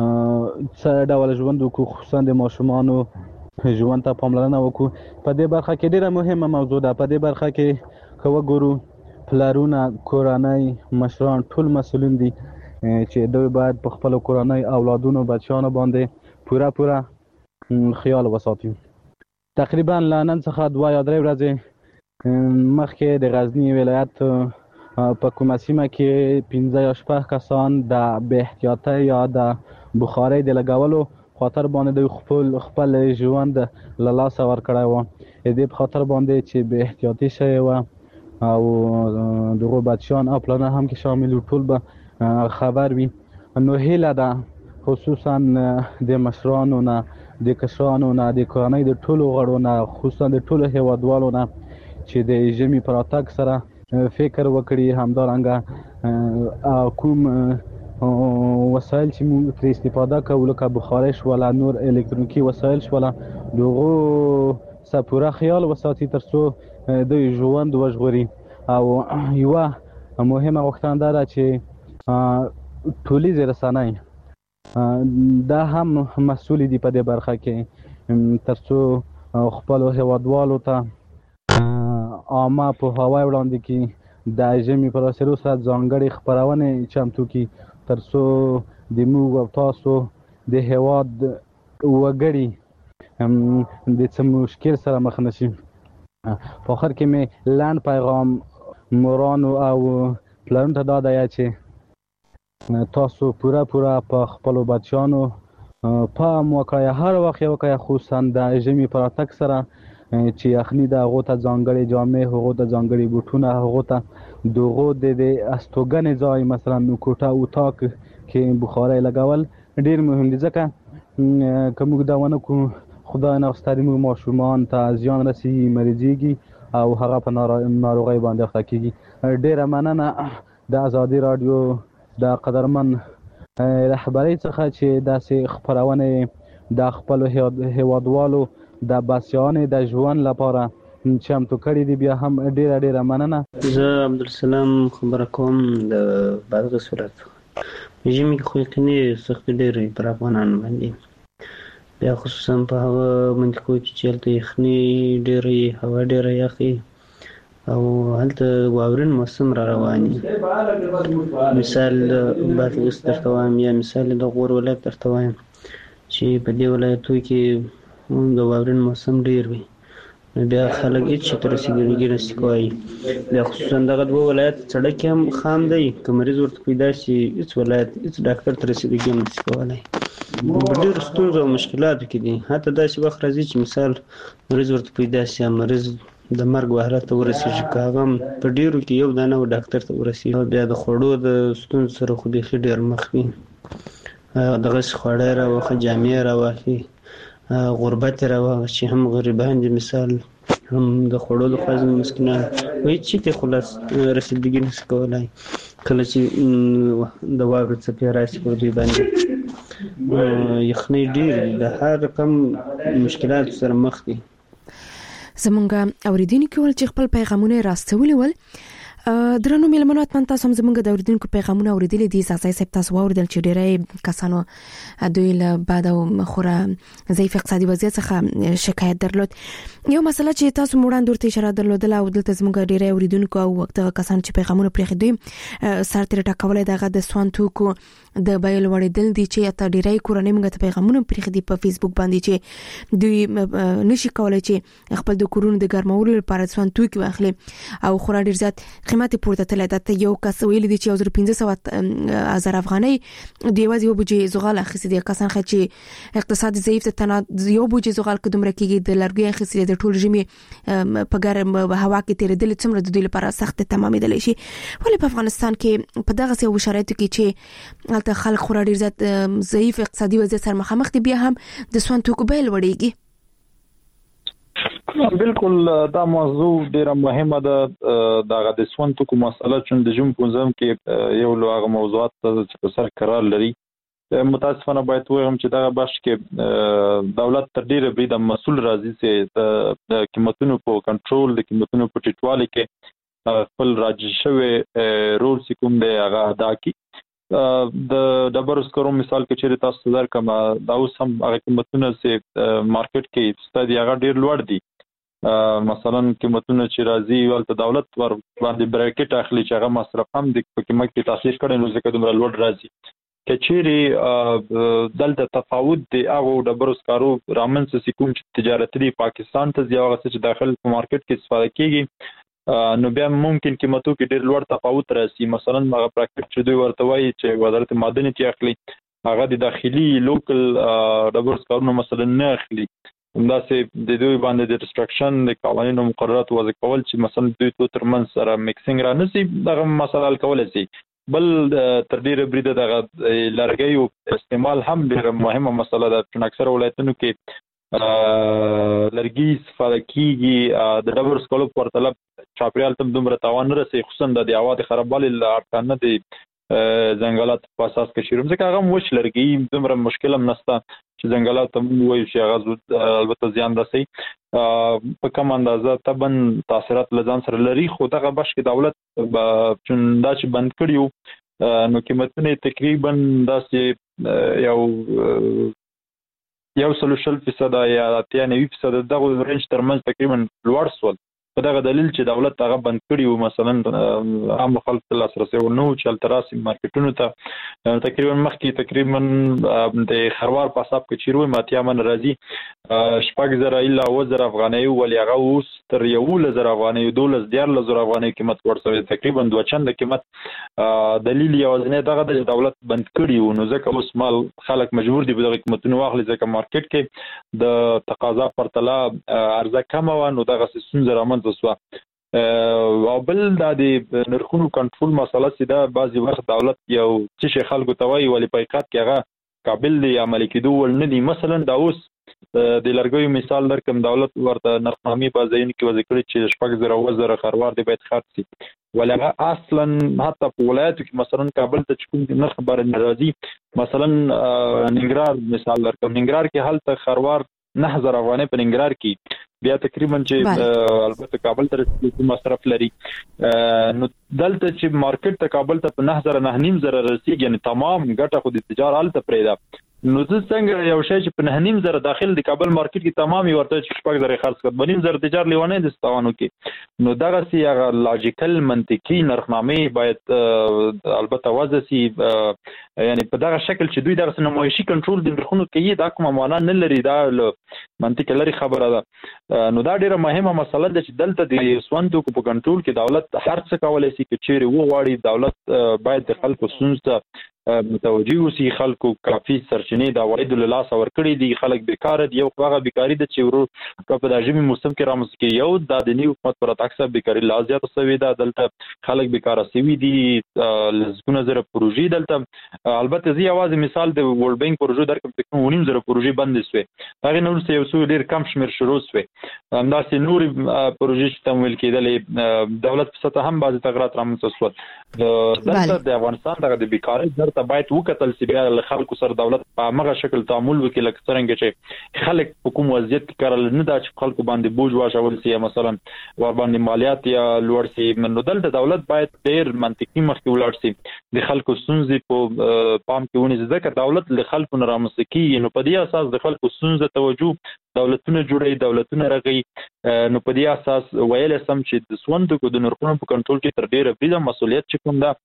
څه ډول ژوند وکړو، خصوصا د ماشومانو ژوند ته پاملرنه وکړو. په دې برخه کې ډیره مهمه موضوع ده. په دې برخه کې که وګورو پلارونه کورنۍ مشران ټول مسؤلین دي چې دوی باید په خپل کورنۍ اولادونو بچیانو باندې پوره پوره خیال وساتي. تقریبا لنن څخه دوه یا درې ورځې مخکې د غزنی ولایت په کومه سیمه کې پنځه یا شپږ کسان د بې احتیاطۍ یا د بخارۍ د لګولو خاطر باندې د خپل خپل ژوند له لاسه ورکړی و. دې په خاطر باندې چې بې احتیاطي شوی و او دغه بچیان او پلانه هم کې شامل ټول به خبر وي. نو هیله ده خصوصا د مشرانو نه، د کشرانو نه، د کورنۍ د ټولو غړو نه، خصوصا د ټولو هیوادوالو نه چې د ژمي پر راتګ سره فکر وکړي، همدارنګه کوم وسایل چې موږ ترې استفاده کوو لکه بخارۍ شوله، نور الکترونیکي وسایل شوله، دغو څخه پوره خیال وساتي تر څو دوی ژوند وژغوري. او یوه مهمه غوښتنه دا ده چې ټولیزې رسنۍ دا هم مسؤل دي په دې برخه کې تر څو خپلو هیوادوالو ته عامه پوهاوی وړاندې کړي، د ژمي پر رسېدو سره ځانګړې خپرونې چمتو کړي تر څو د موږ او تاسو د هیواد وګړي د څه مشکل سره مخ نه شي. په آخر کې مې لنډ پیغام مورانو او پلانونو ته دا دی چې تاسو پوره پوره په خپلو بچیانو پام وکړئ، هر وخت یې وکړئ، خصوصا د ژمي په راتګ سره چې یخني د هغو ته ځانګړې جامې، هغو ته ځانګړې بوټونه، هغو ته دغو د استوګنې ځای مثلا کوټه اتاق کې بخارۍ لګول ډېر مهم دي. ځکه که موږ دا ونه کړو خدای نخواسته د موږ ماشومان ته زیان رسېږي، مریضېږي او هغه په ناروغي باندې اخته کیږي. ډیره مننه د ازادي رادیو د قدرمن رهبرۍ څخه چې داسې خپرونه د خپل هیوادوالو د باسیانې د ژوند لپاره چمتو کړي دي. بیا هم ډیره ډیره مننه. زه عبدالسلام خبره کوم د بادغیس ولایت. په ژمي کې خو یقیني سختۍ ډېرې پر افغانانو باندې، بیا خصوصا په هغه منطقو کې چې هلته یخني ډېرې، هوا ډېره یخي او هلته واورین موسم را روان وي. مثال د بادغیس درته وایم یا مثال د غور ولایت درته وایم چې په دې ولایتو کې د واورین موسم ډېر وي، نو بیا خلک هېڅ شي ته رسېدونکي نشي کولی. بیا خصوصا دغه دوه ولایت سړک هم خام دی، که مریض ورته پیدا شي هېڅ ولایت هېڅ ډاکټر ته رسېدګي هم نشي کولی. په ډېرو ستونزو او مشکلاتو کې دي. حتی داسې وخت راځي چې مثال مریض ورته پیدا شي، مریض د مرګ وهله ته ورسېږي، که هغه هم په ډېرو کې یو دانه و ډاکټر ته ورسېږي. بیا د خوړو د ستونزو سره خو بیخي ډېر مخ وي. دغسې خواړه راوخه، جامې راواخلي، غربت یې راواخه چې هم غریبان دي، مثال هم د خوړو د خوا ځینې مسکینان هېڅ شي ته خلاص رسېدګي نشي کولی. کله چې د واورې څپې راشي پر دوی باندې یخنۍ ډېرې دي، د هر رقم مشکلاتو سره مخ دي. زمونږ اوریدونکي ول چې خپل پیغامونه راستولي ول. درنو مېلمنو، اتمن تاسو هم زمونږ د اوریدونکو پیغامونه اوریدلي دي. ساسای صاحب تاسو واوریدل چې ډېری کسانو دوی له بعد او خورا ضعیف اقتصادي وضعیت څخه شکایت درلود. یو مسله چې تاسو موړاند ورته اشاره درلودله او دلته زمونږ ډېری اوریدونکو او وخت کسان چې پیغامونه پرې دوی سر تر ټاکولای دغه د سوان توکو د بیل وړېدل دي چې اته ډېری کورنۍ موږ ته پیغامونه پرې دي په فیسبوک باندې چې دوی نشي کولای چې خپل د کورونو د ګرمولو لپاره سوان توکي واخلي او خورا ډېر زیات قیمت پورته تللی. دا یو کس ویلي دي چې یو زر پنځه سوه زره افغانۍ د یوازې یو بوجۍ زغال اخیستي دي. کسان ښه چې اقتصاد ضعیف د تنها یو بوجۍ زغال که دومره کېږي د لرګیو اخیستي دي، د ټول ژمي په ګرم هوا کې تېرېدلې څومره د دوی لپاره سخت تمامېدلی شي. ولې په افغانستان کې په دغسې یو شرایطو کې چې هلته خلک خورا ډېر زیات ضعیف اقتصادي وضعیت سره مخامخ دي، بیا هم د سوان توکو بیل وړېږي؟ بالکل دا موضوع ډیره مهمه ده. دغه د سوان توکو مسله چې د ژمي په موسم کې یو له هغه موضوعات چې په سر قرار لري. متاسفانه باید ووایم چې دغه بخش کې دولت تر ډیره بریده مسؤل راځي چې د قیمتونو په کنټرول، د قیمتونو په ټیټوالي کې خپل راجع شوی رول چې کوم دی هغه ادا کړي. د ډبرو سکرو مثال کې چې تاسو درکم، دا اوس هم هغه قیمتونه چې مارکیټ کې شته دي هغه ډیر لوړ دي. مثلا قیمتونه چې راځي ولته دولت ور باندې بریکټ اخلي چې هغه مصرف هم د قیمت کې تاثیر کړي، نو ځکه دومره لوړ راځي. کچېری دلته تفاوت دی هغه ډبرو سکرو رامنځته چې کوم چې تجارتي پاکستان ته ځي هغه چې داخل په مارکیټ کې استفاده کیږي، نو بیا ممکن قیمتو کې ډیر لوړ تفاوت راشي. مثلا هغه پراکټ چې دوی ورته وایي چې وزارت معدني ته اخلي هغه د داخلي لوکل ډبرو سکرو مثلا نه اخلي. همداسې د دوی باندې د ریسټرکشن د قوانینو مقررات وضع کول چې مثلا دوی تو ترمنځ سره میکسینګ را نشي، دغه مسله حل کولی شي. بل تر ډیره بریده دغه لرګیو استعمال هم ډیره مهمه مسله ده چې اکثره ولایتونو کې لرګي استفاده کیږي. د ډبرو سکرو په پرتله چاپیریال ته دومره تاوان نه رسي، خصوصا د هوا د خرابوالي له اړخه نه دی ځنګلات په اساس کې شروع ځکه هغه وچ لرګي دومره مشکل هم نشته چې ځنګلات ته وایي چې هغه البته زیان رسي په کوم اندازه طبعا تاثیرات لزان سره لري. خو دغه بش کې دولت دا چې بند کړیو نو قیمتونه تقریبا داسې یو یو سلو شل فیصد یا اتیا نوي فیصد دغه رینج ترمنځ تقریبا لوړ سول. په دغه دلیل چې دولت هغه بند کړی و، مثلا عام خلک ته لاسرسی ورنه و چې هلته راسي مارکیټونو ته. تقریبا مخکې تقریبا د خروار په حساب کې چې روی اتیا من راځي شپږ زره الا اووه زره افغانۍ، ولې هغه اوس تر یولس زره افغانۍ دولس دیارلس زره افغانۍ قیمت لوړ شوی، تقریبا دوه چنده قیمت. دلیل یوازینی دغه دی چې دولت بند کړي و، نو ځکه اوس مال خلک مجبور دي په دغه قیمتونه واخلي ځکه مارکیټ کې د تقاضا پرتله عرضه کمه وه، نو دغسې ستونزه رامنځته سوه. او بل دا د نرخونو کنټرول مسله چې دا بعضې وخت دولت یو څه شی خلکو ته وایي ولې په حقیقت کې هغه قابل دی عملي کېدو ول نه دي. مثلا دا اوس د لرګیو مثال درکم دولت ورته نرخنامې په ځین کې وځي کړی چې شپږ زره او زره خروار دی باید خرڅ شي ولغه اصلا حتی په ولایتو کې مثلا کابل ته کوم نرخ بار ناراضي مثلا ننګرهار مثال درکم ننګرهار کې هلته خروار نه هزار افغانۍ په ننګرهار کې بیا تقریبا چې البته کابل ته مصرف لري نو دلته چې مارکیټ ته کابل ته په نه هزار نه نیم زره رسیدي یعنی تمام ګټه خو د تجارت الته پرېدا نو څنګه یو شی چې په نه نیم زره داخل د کابل مارکیټ کې تمامي ورته چې شپږ زره خرڅ کړ بنیم زره تجارت لیوانه د ستوانو کې نو دغه سی هغه لاجیکل منطقي نرخنامې باید البته وځي سي یعنی په دغه شکل چې دوی دغه نمایشي کنټرول د نرخونو کوي دا کومه معنا نه لري دا منطق لري خبره ده نو دا ډیره مهمه مسله ده چې دلته د سوندو په کنټرول کې دولت هر څه کولای شي چې چیرې وغواړي دولت باید د خلکو ستونزې متوجي اوسي خلکو کافي سرچینې د عواید له لاسه ورکړي دي خلک بیکار دي یو هغه بیکاری د چې ورو په د ژمي موسم کې رامنځته کې یو د دنی حکومت پر تاکسه بیکاری لا زیات شوې ده دلته خلک بیکار شوي دي لزګونه زره پروژې دلته البته زی आवाज مثال د ورلد بانک پروژې درکم په نیم زره پروژې بند شوې هغه نور څه یو څو ډیر کم شمیر شروع شوې همداسې نور پروژې چې تمویل کېدلې دولت په سطح هم بعضی تغیرات رامنځته شول دلته د افغانستان دغه د بیکاری ته باید وکتل چې بیا له خلکو سره دولت په هغه شکل تعامل وکړي لکه څنګه چې خلک په کوم وضعیت کې کارل نه دا چې خلکو باندې بوج واچول شي مثلا ور باندې مالیات یا لوړ شي نو دلته دولت باید ډیر منطقي مخکې ولاړ شي د خلکو ستونزې په پام کې ونیسي ځکه دولت له خلکو نه رامنځته کیږي نو په دې اساس د خلکو ستونزې توجه دولتونه جوړي دولتونه رغي نو په دې اساس ویل سم چې د سوندو د نرخونو په کنټرول کې تر ډیره بریده مسولیت چې کوم ده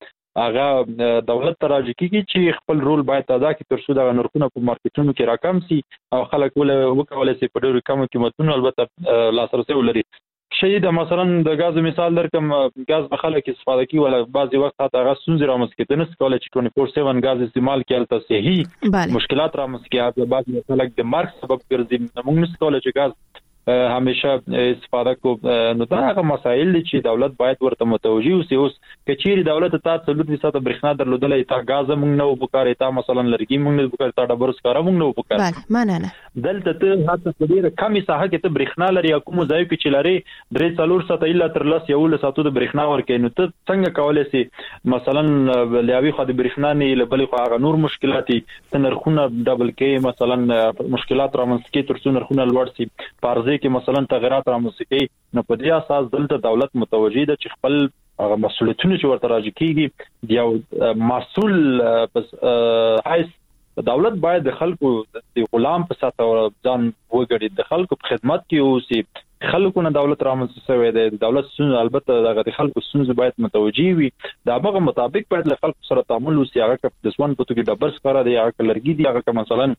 هغه دولت تراجی کیږي چې خپل رول باید ادا کړي تر څو د نرخونو په مارکیټونو کې راکم شي او خلک ول وکولای شي په ډیرو کم قیمتونو البته لاسرسي ولري شي د مثلا د غاز مثال درکم غاز په خلک استفاده کوي ولا بعضي وخت حتی غاز سونځ رامنځته کېدنه کولای چې ټوئنټي فور سیون غاز استعمال کول ته صحیح مشکلات رامنځته کوي بعضي خلک د مارک سبب ګرځي موږ نس کولای چې غاز همیشه استفاده کو نو دا هغه مسایل چې دولت باید ورته متوجي اوسي اوس کچېری دولت ته څلور فیصد برېښنا درلودلې تا غاز موږ نه وکړای تا مثلا لرګي موږ نه وکړای تا ډبرس کار موږ نه وکړای بله معنا نه دلته ته حتی په ډیره کمی ساحه کې ته برېښنا لري کوم ځای کې چې لري درې څلور ساعت الا تر لس یو له ساعتو د برېښنا ورکې نو ته څنګه کولای شي مثلا لیاوي خو د برېښنا نه لبلې خو هغه نور مشکلات نرخونه ډبل کې مثلا مشکلات رامنځته کې تر څو نرخونه لوړ شي پارځي کې مثلا تغیرات رامنځته کوي نو په دې اساس دلته دولت متوجي ده چې خپل هغه مسؤلیتونه چې ورته راځي کیږي یو مسؤل پس حیث دولت باید د خلکو د غلام په ساته ځان وګړي د خلکو په خدمت کې اوسي خلکو نه دولت رامنځته شوی دی دولت سن البته د خلکو سنځ باید متوجي وي دا هغه مطابق باید له خلکو سره تعامل وسي هغه د سوان په توګه د برس کار دی هغه لرګي دی هغه مثلا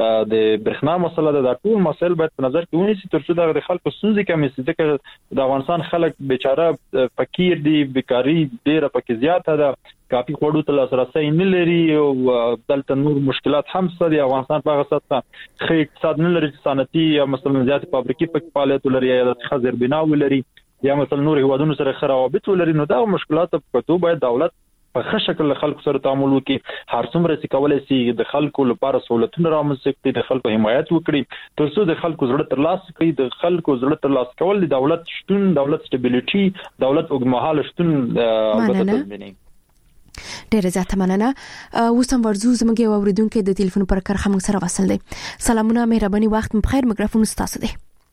د برښنا مسله ده دا ټول مسایل باید په نظر کې ونیسي تر څو د خلکو سنځ کم شي ځکه د افغانستان خلک بیچاره فقیر دي بیکاری ډیره پکې زیاته ده کافي خوړو ته لاسرسي نه لري او دلته نور مشکلات هم شته د افغانستان په غسطه خې اقتصاد نه لري صنعتي یا مثلا زیات فابریکې په فعالیت لري یا د خزر بنا ولري یا مثلا نور هیوادونو سره خرابت ولري نو دا مشکلات په تو باید دولت په ښه شکل خلکو سره تعامل وکړي هر څومره چې کولای شي د خلکو لپاره سہولتونه رامنځته کړي د خلکو حمایت وکړي تر څو د خلکو زړه ترلاسه کړي د خلکو زړه ترلاسه کول د دولت شتون دولت سټیبیلیټي دولت اوږدمهاله شتون البته تضمینوي ډیره زیاته مننه اوسم ورزو زموږ یو اوریدونکو د ټلیفون پر کار هم سره وصل دی سلامونه مهرباني وخت په خیر میکروفون ستاسو دی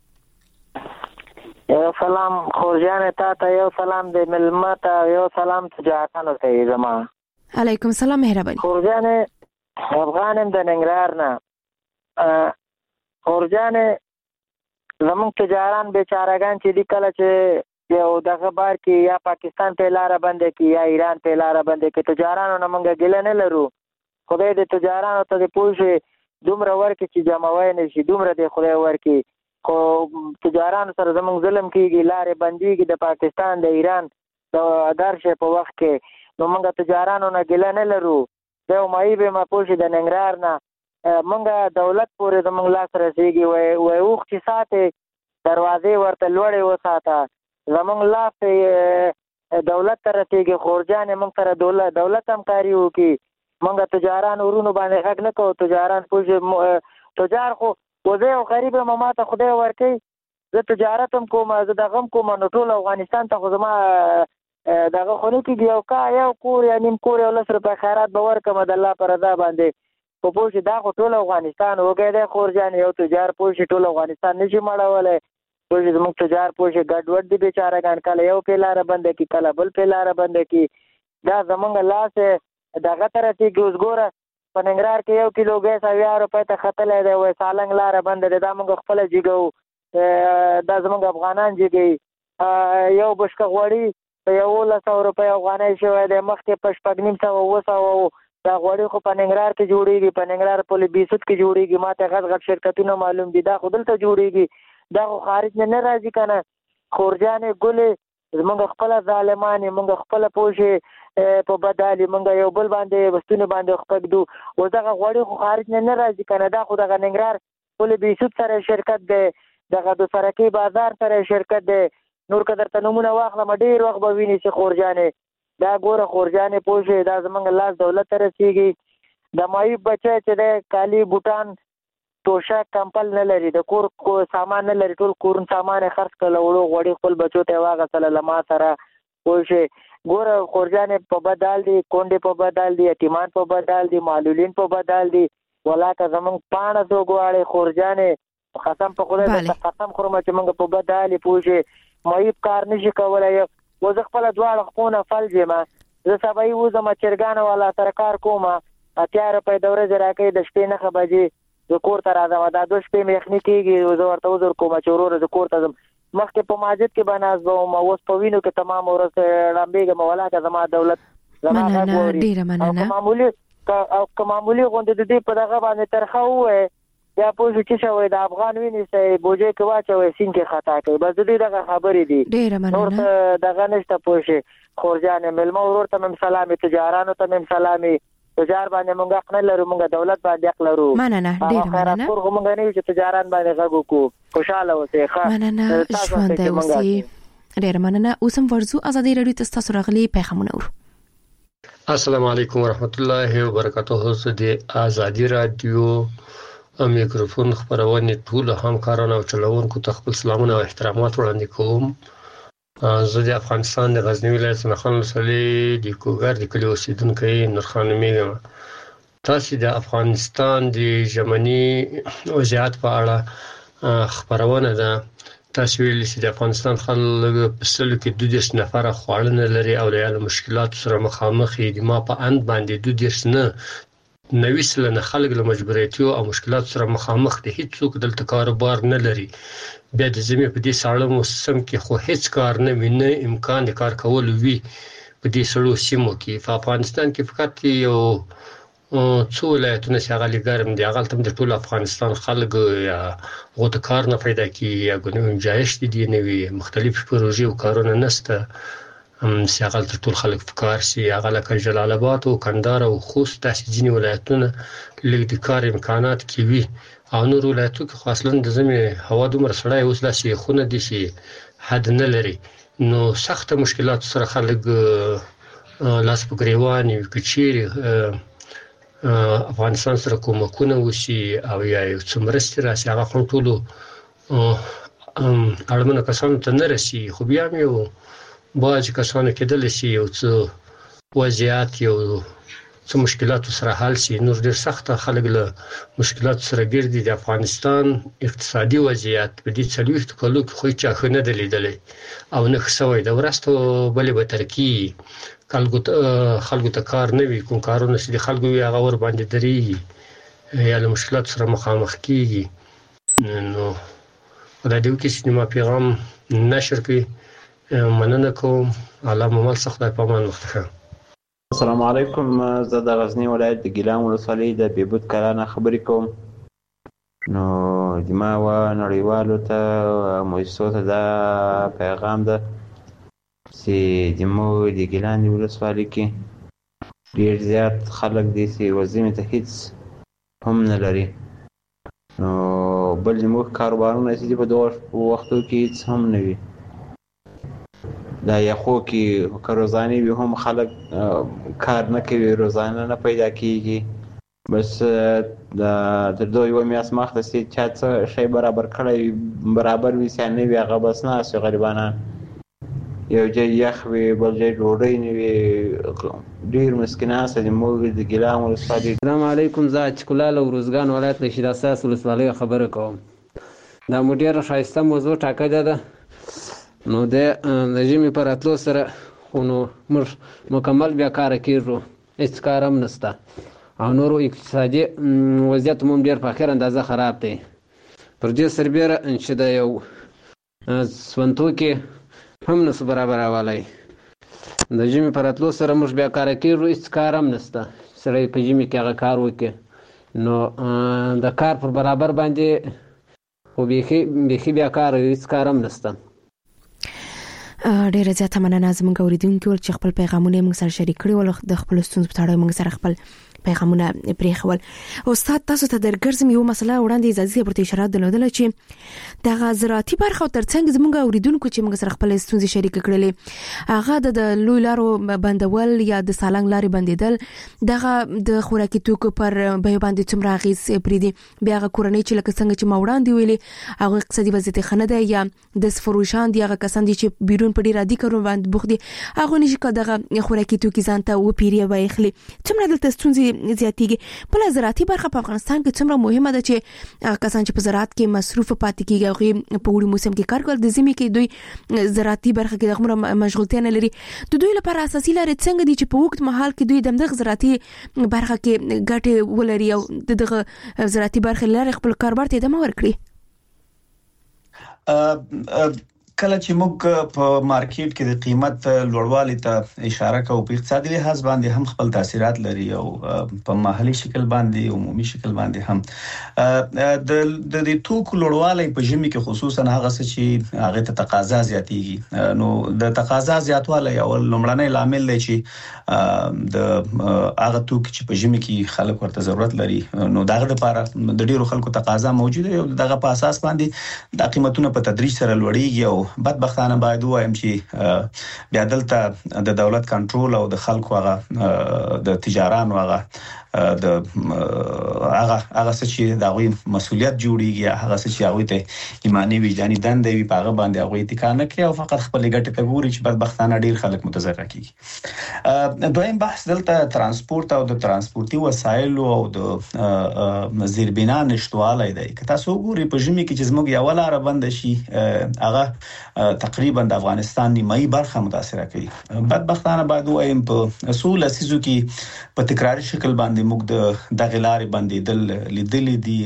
یو سلام خورجان ته ته یو سلام د ملمت یو سلام تجارتانو ته زما علیکم السلام مهرباني خورجان افغانم د ننګرهار نه خورجان زموږ تجاران بیچارهګان چې دی کله چې یو دغه بار کې یا پاکستان په لار باندې کې یا ایران په لار باندې کې تجارانو نه مونږ ګل نه لرو خدای دې تجارانو ته دې پوښي دومره ورکه چې جمعوي نه شي دومره دې خدای ورکه خو تجارانو سره زمونږ ظلم کیږي لارې بنديږي د پاکستان د ایران د ادارشه په وخت کې نو مونږ تجارانو نه ګل نه لرو دا مې به ما پوښي د ننګرهار نه مونږ دولت پورې زمونږ لاس رسیږي وای وای اوخ چې ساته دروازې ورته لوړې وساته زمونږ لاس دولت تر رسیږي خورجان موږ سره دولت دولت هم کاری وکي موږ تجاران ورونو باندې حق نه کوو تجاران پوښ تجار خو وزه یو غریب یم ماته خدای ورکوي زه تجارت هم کوم زه دغه هم کوم نو ټول افغانستان ته خو زما دغه خو نه کېږي یو کا یو کور یا نیم کور یو لس روپۍ خیرات به ورکړم د الله په رضا باندې په پوه شي دا خو ټول افغانستان وږی دی خورجان یو تجار پوه شي ټول افغانستان نشي مړولی پوه شي زموږ تجار پوه شي ګډوډ دي بېچارهګان کله یو پې لاره بنده کړي کله بل پې لاره بنده کړي دا زموږ لاس دغه ته رسېږي اوس ګوره په ننګرهار کې یو کیلو ګیس اویا روپۍ ته ختلی دی وایي سالنګ لاره بنده دی دا موږ خپله جګوو دا زموږ افغانان جګوي یو بشکه غوړي په یولس سوه روپۍ افغانۍ شوی دی مخکې په شپږ نیم سوه اووه سوه دا غوړي خو په ننګرهار کې جوړېږي په ننګرهار پل بیسود کې جوړېږي ما ته غټ غټ شرکتونه معلوم دي دا خو دلته جوړېږي دا خو خارج نه نه راځي که نه خورجانې ګلې زمونږ خپله ظالمانې مونږ خپله پوه شې په بدالي مونږ یو بل باندې بستونې باندې خپږدو اوس دغه غوړي خو خارج نه نه راځي که نه دا خو دغه ننګرهار پل بیسود سره شرکت دی دغه د سرکي بازار سره شرکت دی نور که درته نومونه واخلم ډېر وخت به ویني چې خورجانې دا ګوره خورجانې پوه شئ دا زموږ لاس دولت ته رسېږي د معیوب بچی چې دی کالي بوټان توشک کمپل نه لري د کور سامان نه لري ټول کورن سامان یې خرڅ کړل وړو غوړي خپل بچو ته یې واغېستله له ما سره پوه شئ ګوره خورجانې په بد حال دي کونډې په بد حال دي یتیمان په بد حال دي معلولین په بد حال دي ولاکه زموږ پاڼه څوک غواړي خورجانې قسم په خدای درته قسم خورم چې موږ په بد حال یې پوه شئ معیوب کار نشي کولی و زه خپله دواړه خپونه فلج یم زه سبایي وځم چرګانو والا سره کار کوم اتیا روپۍ د ورځې راکوي د شپې نهه بجې زه کور ته راځم دا دوه شپې مې یخني کېږي زه ورته عذر کوم چې وروره زه کور ته ځم مخکې په ماجد کې به ناست به وم اوس په وینو کې تمام ورځ ړمبېږم ولاکه زما دولت زما غږ واوري او که معمولي او که معمولي غوندې د دې په دغه باندې ترخه ووایې یا پوه شو چې شوی د افغان وینې بوجۍ کې واچوئ سیند کې خطا کوي بس د دوی دغه خبرې دي نور ته دغه نشته پوه شي خورجانې مېلمه ورور ته مې سلامي تجارانو ته مې سلامي تجار باندې موږ حق نه لرو موږ دولت باندې حق لرو مننه ډېره مننه خیراتخور خو موږ نه یو چې تجاران باندې غږ وکړو خوشحاله اوسئ ښه مننه ژوندی اوسئ ډېره مننه اوس هم ورځو ازادي راډیو ته ستاسو راغلي پیغامونه ورو السلام علیکم ورحمت الله وبرکاته زه د ازادي راډیو میکروفون خبرونه ټول همکارانو او چلوونکو ته خپل سلامونه او احترامات وړاندې کوم زه د افغانستان د غزنی ولایت څخه ولسوالۍ د کوګر د کلی اوسیدونکی نورخان میږم تاسو د افغانستان د ژمنی وضعیت په اړه خبرونه ده تاسو ویل چې د افغانستان خلک په سلو کې دوه دیش نفر خواړه لري او له مشکلات سره مخامخ دي ما په اند باندې دوه دیش نه نوي سلنه خلک له مجبوریتیو او مشکلات سره مخامخ دي هیڅ څوک دلته کاروبار نه لري بیا د زمي په دې ساړه موسم کې خو هیڅ کار نه ویني امکان د کار کول وی په دې سړو سیمو کې په افغانستان کې فقط یو څو ولایتونه چې هغه لګرم دي هغه تم د ټول افغانستان خلک یا غوته کار نه پیدا کی یا ګنوم جایش دي نوي مختلف پروژې او کارونه نسته هم سیاقل ټول خلک فکر سي هغه لکه جلال آباد او کندهار او خوست داسې ځینې ولایتونه لږ د کار امکانات کوي او نور ولایتو کې خاصلاً د زمي هوا دومره سړی اوس داسې خونه دي چې حد نه لري نو سخت مشکلات سره خلک لاس په ګریوان یو کچيري افغانستان سره کومکونه وشي او یا څومره راسي هغه خون ټولو اړمنه کسانو ته نه رسي خو بیا یو باج کسانو کېدل شي یو څه وضعیت یو څه مشکلات سره حل شي نور ډیر سخت خلک له مشکلات سره ګرځي د افغانستان اقتصادي وضعیت په دې څلويخت کلو کې خو چا خنه دلیدلې او نه خسوي د ورستو بلې به ترکی خلکو خلکو ته کار نه وي کوم کارونه چې خلکو یې هغه ور باندې دري یا له مشکلات سره مخامخ کیږي نو دا دیو کې چې ما پیغام نشر کوي مننه کوم علامه مال څخه په امان وخت. السلام علیکم زه د غزنی ولایت د ګیلان ولسوالۍ د بیبود کلانه خبرې کوم نو د ما و نړیوالو ته مؤسسو ته دا پیغام ده چې د مو د ګیلان ولسوالۍ کې ډیر زیات خلک دي چې وظیفه ته هیڅ هم نه لري نو بل مو کاروبارونه چې په دوه وختو کې هیڅ هم نه وي دا یخو کې روزانه به هم خلک کار نه کوي روزانه نه پیدا کیږي بس د تر دوی و میاس مخته سي چا څه شی برابر کړی برابر وي سانه وي هغه بس نه سي غریبانه یو ځای یخ وي بل ځای ډوډۍ نه وي ډیر مسکینان سره موږ د ګیلان ولسوالۍ. السلام علیکم. زه چکلال وروزګان ولایت له شید اساس ولسوالۍ خبره کوم. دا مو ډیره ښایسته موضوع ټاکلې ده. نو د ژمي په راتلو سره خو نو موږ مکمل بیا کار کیږو، هیڅ کار هم نشته او نورو اقتصادي وضعیت هم ډېر په اخر اندازه خراب دی. پر دې سربیره چې د یو سونتوکي هم نسو برابرولی. د ژمي په راتلو سره موږ بیا کار کیږو، هیڅ کار هم نشته. سړی په ژمي کې هغه کار وکړي نو د کار پر برابر باندې خو بیخي بیخي بیا کار هیڅ کار هم نشته. ډیره زیاته مننه زموږ اوریدونکو چې خپل پیغامونه موږ سره شریک کړي ول. د خپل ستونزو په اړه موږ سره خپل پیغامونه پریخول. استاد تاسو ته درګرځم یو مسله وړاندې اجازه پرته اشاره درلودل چې د زراعتي برخه ترڅنګ زموږ اوریدونکو چې موږ سره خپل ستونزې شریک کړلې هغه د لوی لارو بندول یا د سالنګ لارې بندیدل دغه د خوراکي توکو پر بیه باندې څومره اغیز پریدي. بیا هغه کورنۍ چې لکه څنګه چې ما وړاندې ویلي هغه اقتصادي وضعیت خنه ده یا د فروشان دی هغه کسان دي چې بیرون په ډیر عادي کارونه باندې بوخت دي هغه نشي کداغه خوراکي توکي ځان ته و پیری وایخلي. څومره دلته ستونزې زیاتېږي. بل زراعتي برخه په افغانستان کې څومره مهمه ده چې کسان چې په زراعت کې مصروف پاتې کیږي هغه په وړي موسم کې کار کول د زمي کې دوی زراعتي برخه کې دغه مشغولتیا نه لري. د دوی لپاره اساسي لارې څنګه دي چې په وخت مهال کې دوی دغه زراعتي برخه کې ګټه ولري او دغه زراعتي برخه لري خپل کاروبار ته ادامه ورکړي. کله چې موږ په مارکیټ کې د قیمت لوړوالي ته اشاره کوو په اقتصادي لحاظ باندې هم خپل تاثیرات لري او په محلي شکل باندې عمومي شکل باندې هم د د دې توکو لوړوالي په ژمي کې خصوصا هغه څه چې هغه ته تقاضا زیاتېږي. نو د تقاضا زیاتوالی او لومړنی لامل دی چې د هغه توکو چې په ژمي کې خلک ورته ضرورت لري نو دغه لپاره د ډیرو خلکو تقاضا موجوده او دغه په اساس باندې د قیمتونو په تدریج سره لوړیږي او بدبختانه باید وایم چې بیا دلته د دولت کنټرول او د خلکو هغه د تجارانو هغه د هغه هغه چې د غوي مسولیت جوړیږي هغه چې هغه ته ایمانی وجداني دنده وي په هغه باندې هغه اتکا نه کوي او فقط خپل ګټه کوي چې بدبختانه ډیر خلک متضرر کیږي. دویم بحث دلته ترانسپورت او د ترانسپورتي وسایل او د زیربنا نشټوالی دی. که تاسو وګورئ په ژمي کې چې زموږ یو لار بند شي هغه تقریبا د افغانستان نیمایي برخه متاثر کوي. بدبختانه باید وایم په اصول اساسو کې په تکراري شکل باندې موږ د دغه لارې باندې دل لیدلې دي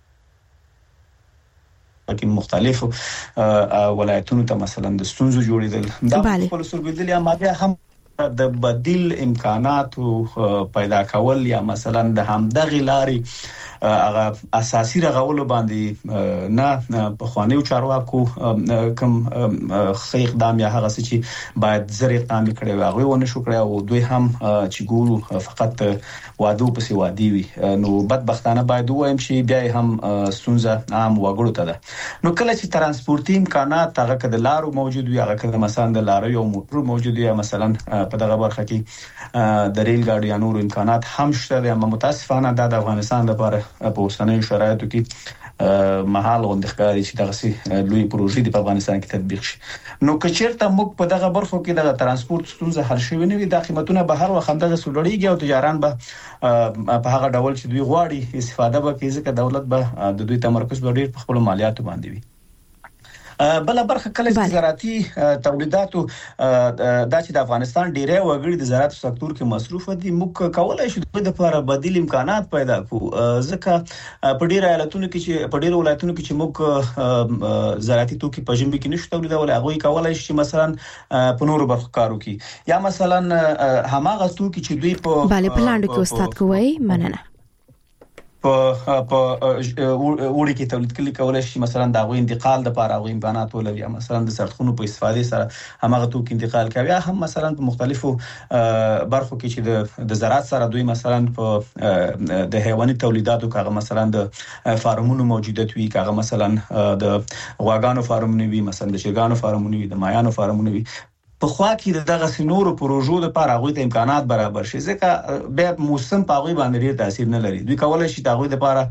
په مختلفو ولایتونو ته مثلا د ستونزو جوړېدل دا په سرګدل یا ماده هم د بدیل امکاناتو پیدا کول یا مثلا د همدغه لارې هغه اساسي رغول باندې نه په خوانیو چارواکو کوم خې اقدام یا هغه چې باید زر اقدام کړي وي هغه ونه شو کړی او دوی هم چې ګورو فقط وادو پسې وادي وي. نو بدبختانه باید وایم چې بیا هم ستونزه عام وګړو ته ده. نو کله چې ترانسپورتي امکانات هغه کده لارو موجود وي هغه کده مثلا د لارو یو موټر موجود وي مثلا په دغه برخه کې د ریل ګاډي یا نور امکانات هم شته. اما متاسفانه د افغانستان لپاره په اوسنۍ شرایطو کې محل غونډخکاري چې دغه لوی پروژې د افغانستان کې تطبیق شي. نو کچیرته موږ په دغه برخو کې د ترانسپورت ستونزه حل شوی نه وي د قیمتونه به هر وخت دغه سولړیږي او تجاران به په هغه ډول چې دوی غواړي استفاده وکړي ځکه دولت به د دوی تمرکز به ډیر په خپل مالیاتو باندې وي. بل برخه کله چې زراعتي تولیداتو د چې د افغانستان ډیری وګړي د زراعت سکتور کې مصروف دي موږ کولای شو د لپاره بدیل امکانات پیدا کړو ځکه په ډیری ایالتونو کې چې په ډیری ولایتونو کې چې موږ زراعتي توکي په ژمي کې نشو تولیدول هغه کولای شي مثلا په نورو برخو کارو کې یا مثلا هماغه توکي چې دوی په bale پلاند کې استاد کوي مننه په په وړي کې تولید کلی کولای شي مثلا دا غو انتقال د لپاره غو امکانات ولري مثلا د سرخونو په استفاده سره همغه توک انتقال کوي یا هم مثلا په مختلفو برخو کې چې د زراعت سره دوی مثلا په د حیواني تولیداتو کاغه مثلا د فارمونو موجودیت وي کاغه مثلا د غواګانو فارمونه وي مثلا د شګانو فارمونه وي د مایانو فارمونه وي په خوا کې دغه سينورو پروژو لپاره غوي ته امکانات برابر شي ځکه به موسم په غوي باندې ډیر تاثیر نه لري. دوی کولای شي دا غوي لپاره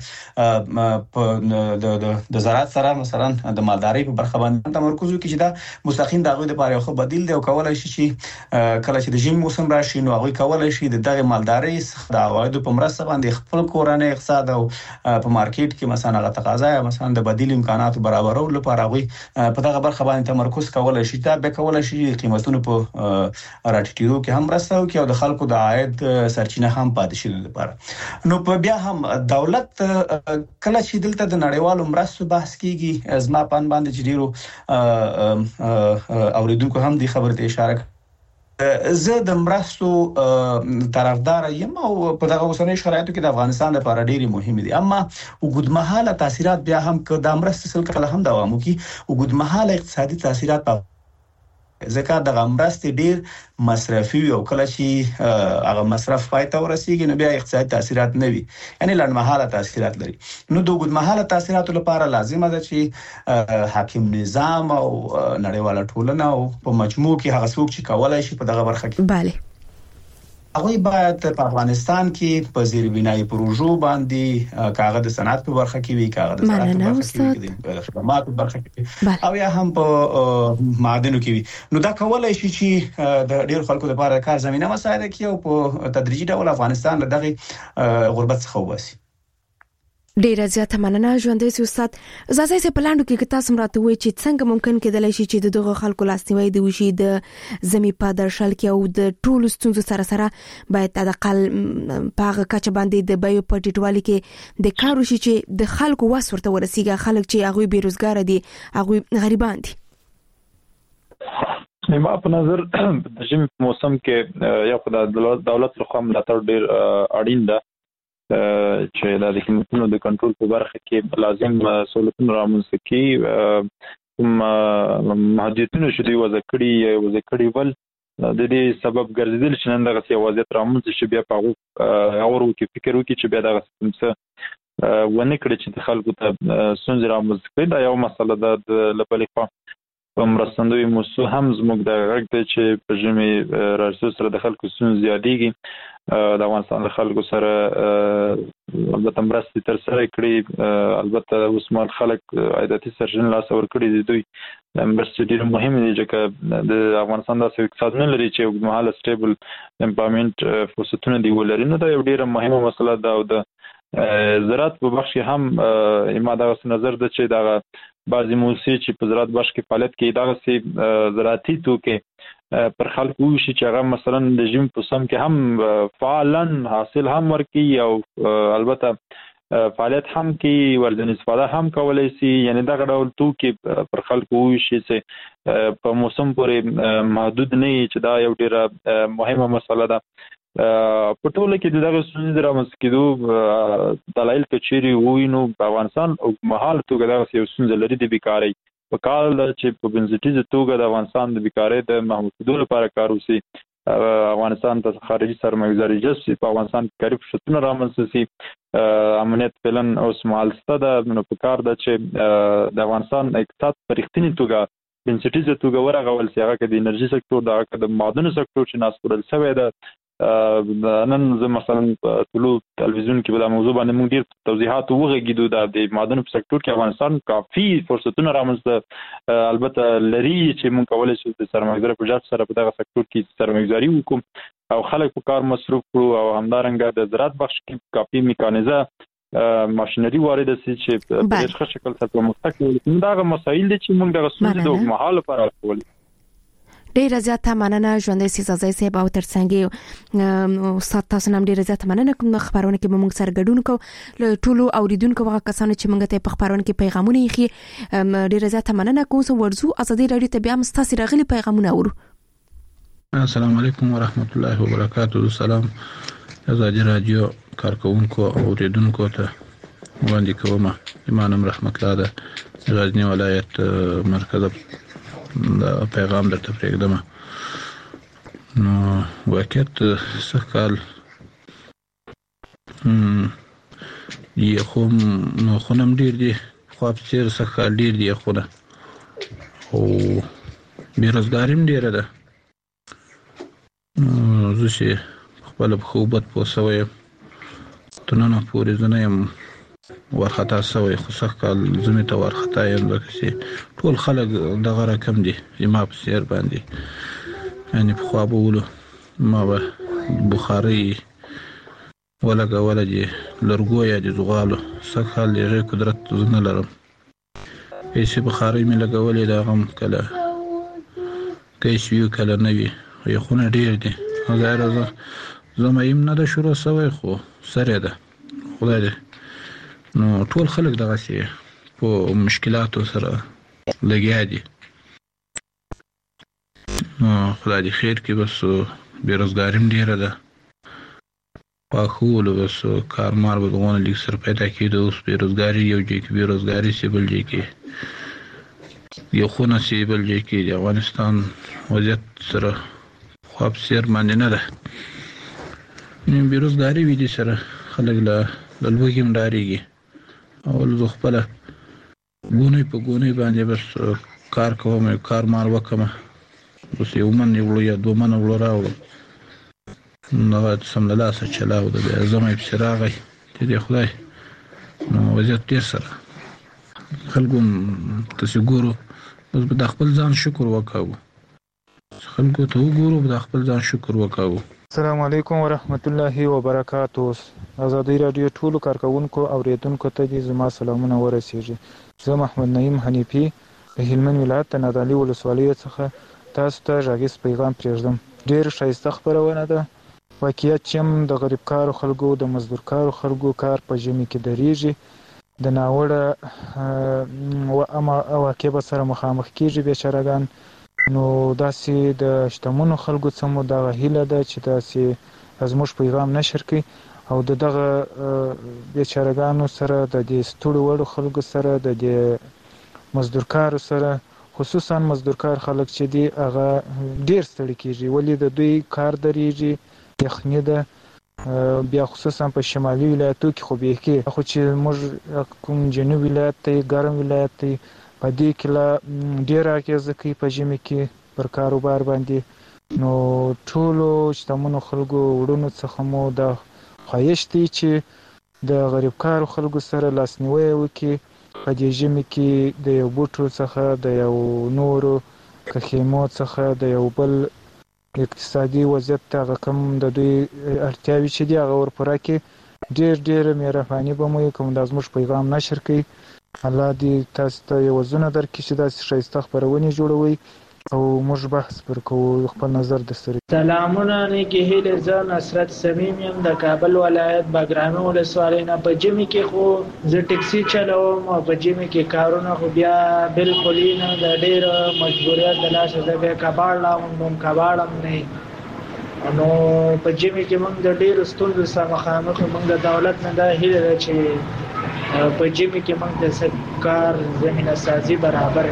د د زراعت سره مثلا د مالدارۍ په برخه باندې تمرکز وکړي چې دا مستقیم دا غوي لپاره یو بدیل دی او کولای شي چې کله چې د ژمي موسم راشي نو غوي کولای شي د دغه مالدارۍ څخه د عوایدو په مرسته باندې خپل کورنۍ اقتصاد او په مارکیټ کې مثلا غا تقاضا مثلا د بدیل امکانات برابرولو لپاره غوي په دغه برخه باندې تمرکز کولای شي. دا به کولای شي قیمتونو په راټیټېدو کې هم مرسته وکړي او د خلکو د عاید سرچینه هم پاتې شي لپاره. نو په بیا هم دولت کله چې دلته د نړیوالو مرستو بحث کیږي ازما پان باندې چې ډیرو اوریدونکو هم د خبرته اشاره زه د مرستو طرفدار یم او په دغه اوسنۍ شرایطو کې د افغانستان لپاره ډېری مهمه دي. اما وګړمحاله تاثیرات بیا هم که د مرستو سل کله هم دوام وکړي وګړمحاله اقتصادي تاثیرات په ځکه د غمرست ډیر مصرفي او کله چې هغه مصرف پای ته ورسیږي نو بیا اقتصادي تاثیرات نه وي یعنی لنډمحاله تاثیرات لري. نو د اوږدمحاله تاثیراتو لپاره لازمه ده چې حاکم نظام او نړیواله ټولنه او په مجموع کې هغه څوک چې کولای شي په دغه برخه کې bale هغه باید په افغانستان کې په زیربنایي پروژو باندې کاغذ د صنعت په برخه کې وي کاغذ د صنعت په برخه کې وي د خدمات په برخه کې او یا هم په معادنو کې وي. نو دا کولای شي چې د ډیر خلکو لپاره کار زمينه مساعده کوي او په تدریجي ډول افغانستان له دغه غربت څخه وباسي. ډیره زیاته مننه ژوندۍ سي استاد. زازای سه پلاندو کې تاسو مراته وای چې څنګه ممکن کېدلای شي چې دغه خلکو لاسنیوي د وشي د زمي په درشل کې او د ټولو ستونزو سره سره باید د اقل پاغه کچ باندې د بایو په ټیټوالي کې د کارو شي چې د خلکو واس ورته ورسیږي خلک چې هغه بیروزګار دي هغه غریبان دي. ما په نظر د ژمي په موسم کې یو خدای دولت لخوا ملاتړ ډیر اړین ده چې د قیمتونو د کنټرول په برخه کې لازم سہولتونه رامنځته کړي محدودیتونه چې دوی وضع کړي وضع کړي ول د دې سبب ګرځیدل چې نن دغه وضعیت رامنځته شي بیا په هغه اور کې فکر وکړي چې بیا دغه څه ونه کړي چې خلکو ته ستونزې رامنځته کړي. دا یو مسله ده د لبلې خوا په مرستندوی موضوع هم زموږ د غږ ته چې په ژمي راځو سره د خلکو ستونزې زیاتېږي د افغانستان خلکو سره البته مرستې تر سره کړي البته اوس مال خلک عادتي سرجن لاس ور کړي دي دوی مرستې ډېر مهمه دي چې د افغانستان د اقتصاد نه لري چې وګړمحاله سټیبل امپلویمنت فرصتونه دی ولري. نو دا یو ډېر مهمه مسله ده او د زراعت په بخش هم ما دا نظر ده چې دا بعضی موسسې چې په زراعت بخش کې فعالیت کوي دا سي زراعتي توکي پر خلکو شي چې هغه مثلا د ژمي په سم کې هم فعالاً حاصل هم ورکي او البته فعالیت هم کې ورځنی استفاده هم کولای شي یعنی دا ډول توکي پر خلکو شي چې په موسم پورې محدود نه چې دا یو ډیره مهمه مسله ده. په ټوله کې دغه ستونزې رامنځته کېدو دلایل که چیرې وي نو په افغانستان او مهال توګه دغه یو ستونزه لري د بیکارۍ په کال چې په بنسټیزه توګه د افغانستان د بیکارۍ د محدود کېدو لپاره کار وشي افغانستان ته خارجي سرمایه‌ګذاري جذب په افغانستان کې کاري فرصتونه رامنځته شي امنیت پلان اوس مهال ستده نو په کار ده چې د افغانستان اقتصاد په رښتینې توګه بنسټیزه توګه ورغول شي هغه د انرژي سکتور د د معدنونو سکتور چې ناسپورل شوی ده. نن زه مثلا ټولو تلویزیون کې په دا موضوع باندې موږ ډیر توضیحات وغږیدو د معدنونو په سکتور کې افغانستان کافي فرصتونه رامنځته البته لري چې موږ کولای شو د سرمایه‌ګذارۍ په جذب سره په دغه سکتور کې سرمایه‌ګذاري وکړو او خلک په کار مصروف کړو او همدارنګه د زراعت بخش کې کافي میکانیزه ماشينري وارد شي چې په ډېر ښه شکل سره پرمختګ کوي. دا مسایل دي چې موږ دغه ستونزې د مهال لپاره حل ډیره زیاته مننه ژوندۍ سي زازای سي او ترڅنګ استاد تاسو نام ډیره زیاته مننه کوم خبرونه کې موږ سره ګډون کوو له ټولو اوریدونکو هغه کسانو چې موږ ته په خبرونه کې پیغامونه یې ډیره زیاته مننه کوم سو ورزو ازادي رادیو ته بیا مستاسي راغلي پیغامونه اورو. السلام علیکم ورحمت الله وبرکاته. سلام ازادي رادیو کارکونکو اوریدونکو ته وړاندې کوم ایمانم رحمت الله ده غزنی ولایت مرکز دا پیغام درته پرېږدم. نو واقعیت څه کال یې خو نو خونم ډېر دي خو افسیر څه کال ډېر دي خونه او بېروزګاري هم ډېره ده زه چې خپل خوبت پوسوي تنه پورې زنه يم ورخطا سوی خو څخه کال زمي ته ورخطا یم لکه چې ټول خلک دغه رقم دي ما په سیر باندې یعنی په خوا بولو ما به بخاري ولا غوړه دي لرګو یا دي زغالو څخه حال لري قدرت زنه لرم هیڅ بخاري مې لګولې دا غم کله کیس یو کله نوي یو خونه ډیر دي هغه راځه زما يم نه د شروع سوی خو سره ده خدای دې نو ټول خلک دغه سي په مشکلاتو سره لګیا دي نو خدای دې خیر کې بس بیروزګاریم ډیره ده په خو له بس کارمار بدغونه لیک سر پیدا کیده اوس بیروزګاری یو ځای کې بیروزګاری سی بل ځای کې یو خونه سی بل ځای کې د افغانستان وضعیت سره خو سیر باندې نه ده نیم بیروزګاری وی دي سره خلک له لوګیم ډاریږي اول زه خپل ګونې په ګونې باندې بس کار کوم کار مار وکم بس یو من یو یا دوه من وړاو نو سم له لاسه چلاو د زمې په سراغي دې خدای نو وضعیت ډیر سره خلکو تاسو ګورو بس د خپل ځان شکر وکاو خلکو ته وګورو د خپل ځان شکر وکاو. السلام علیکم ورحمت الله وبرکاتہ. آزادی رادیو ټولو کارکونکو او اوریدونکو ته دې زما سلامونه ورسیږي. زه محمد نعیم حنیفی د هلمند ولایت د نادعلي ولسوالۍ څخه تاسو ته راغیس پیغام پرېږدم. ډیر ښایسته خبرونه ده. واقعیت چې د غریب کارو خلکو د مزدور کارو خلکو کار په ژمي کې دریږي د ناوړه او اما واقعي سره مخامخ کیږي بیچارهګان. نو داسې د شتمنو خلکو څخه د هیله ده چې داسې زموږ پیغام نشر کړي او دغه بیچارهګانو سره د دې ستړو وړو خلکو سره د دې مزدور کارو سره خصوصا مزدور کار خلک چې دی هغه ډیر ستړي کیږي ولې د دوی کار دریږي یخني ده بیا خصوصا په شمالي ولایتو کې خو به کې خو چې موږ کوم جنوبي ولایت ته ګرم ولایت ته په دې کې لا ډیر اغیزه کوي په ژمي کې پر کاروبار باندې. نو ټولو شتمنو خلکو وړونو څخه مو د خواهش دی چې د غریب کارو خلکو سره لاسنیوي وکړي په دې ژمي کې د یو بوټو څخه د یو نورو کخیمو څخه د یو بل اقتصادي وضعیت ته کم د دوی اړتیاوي چې دی هغه ورپوره کړي. ډیر ډیر مهرباني به مو کوم د زموږ پیغام نشر کړي. الله دې تاسو ته یو ځونه درکړي چې داسې ښایسته خپرونې جوړوي او موږ بحث پر کوو خپل نظر د سره. سلامونه نیکی هیله زه نصرت صمیم یم د کابل ولایت باګرامي ولسوالۍ نه. په ژمي کې خو زه ټکسي چلوم او په ژمي کې کارونه خو بیا بالکل نه د ډېر مجبوریت د لاسه زه بیا کباړ لاوم کباړ هم نه. نو په ژمي کې موږ د ډېرو ستونزو سره مخامخ یو. موږ د دولت نه دا هیله ده چې په ژمي کې موږ د کار زمینه سازي برابر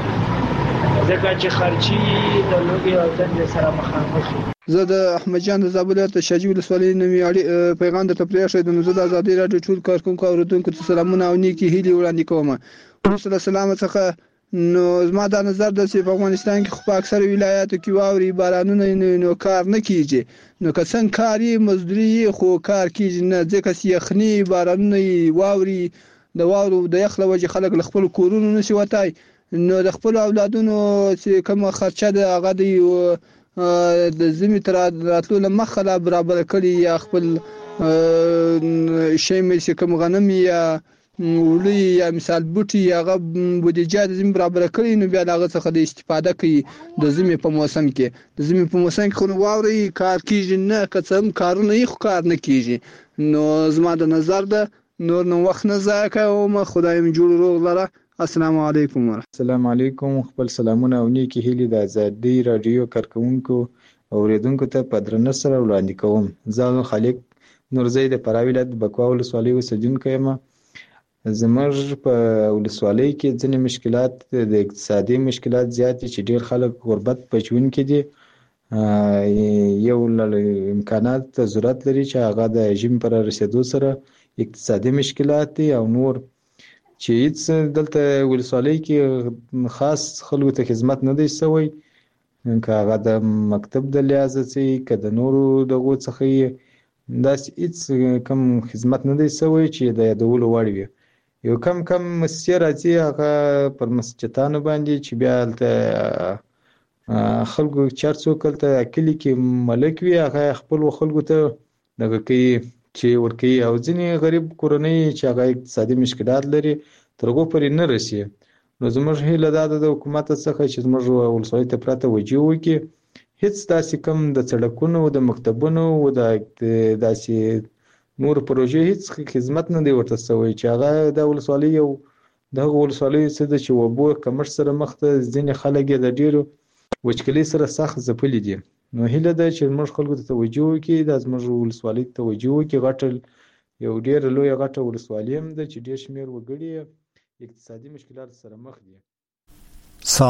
ځکه چې خرچي د لوګي او دندې سره مخامخ. زه د احمد جان د زابل ته شاجي ولسوالۍ نومي پیغام درته پرېښی د نو زه د آزادۍ راډیو ټول کارکونکو او اوریدونکو ته سلامونه او نیکې هیلې وړاندې کوم. وروسته له سلام څخه نو زما دا نظر ده چې په افغانستان کې خو په اکثره ولایاتو کې واوري بارانونه نو کار نه کیږي. نو که څنګه کاري مزدوري خو کار کیږي نه ځکه چې یخني بارانونه واوري د واورو د یخ له وجې خلک له خپل کورونو نشي وتای. نو د خپل اولادونو چې کومه خرچه ده هغه د د زمي تر راتلو لمخه لا برابر کړي یا خپل شی مې چې کوم غنم یا ولې یا مثال بوټي هغه بودیجه د زمي برابر کړي نو بیا هغه څخه د استفاده کوي د زمي په موسم کې. د زمي په موسم کې خو واوري کار کیږي نه که څه کارونه یې خو کار نه کیږي. نو زما د نظر ده نور نو وخت نه ضایع کوم. خدای مې جوړ روغ لره. السلام علیکم. السلام علیکم. خپل سلامونه او نیکی هیلې د آزادۍ رادیو کارکونکو او اوریدونکو ته په درنه سره وړاندې کوم. زه خالق نورزی د فراه ولایت بکوا ولسوالۍ اوسیدونکی یم. زموږ په ولسوالۍ کې ځینې مشکلات د اقتصادي مشکلات زیات چې ډیر خلک غربت په ژوند کې دي. یو امکانات ضرورت لري چې هغه د ژمي پر رسیدو سره اقتصادي مشکلات دي او نور چې هیڅ دلته ولسوالۍ کې خاص خلکو ته خدمت نه دی شوی. که هغه د مکتب د لحاظه چې که د نورو دغو څخه یې داسې هیڅ کم خدمت نه دی سوی چې د یادولو وړ وي. یو کم کم مسیح راځي هغه پر مسجدانو باندې چې بیا هلته خلکو چار څوک هلته کلي کې ملک وي هغه خپلو خلکو ته دغه کوي چې ورکوي او ځینې غریب کورنۍ چې هغه اقتصادي مشکلات لري تر هغو پورې نه رسي. نو زموږ هیله دا ده د حکومت څخه چې زموږ ولسوالۍ ته پراته توجه وکړي، هیڅ داسې کم د سړکونو د مکتبونو او د داسې نور پروژې هیڅ خدمت نه دی ورته سوی چې هغه د ولسوالۍ یو دغه ولسوالۍ څه ده چې اوبو کمښت سره مخ ده، ځینې خلک یې د ډېرو وچکلۍ سره سخت ځپلي دي. نو هیله ده چې زموږ خلکو ته توجه وکړي، دا زموږ ولسوالۍ ته توجه وکړي. غټه یو ډېره لویه غټه ولسوالۍ هم ده چې ډېر شمېر وګړي اقتصادي مشکلات سره مخ دي.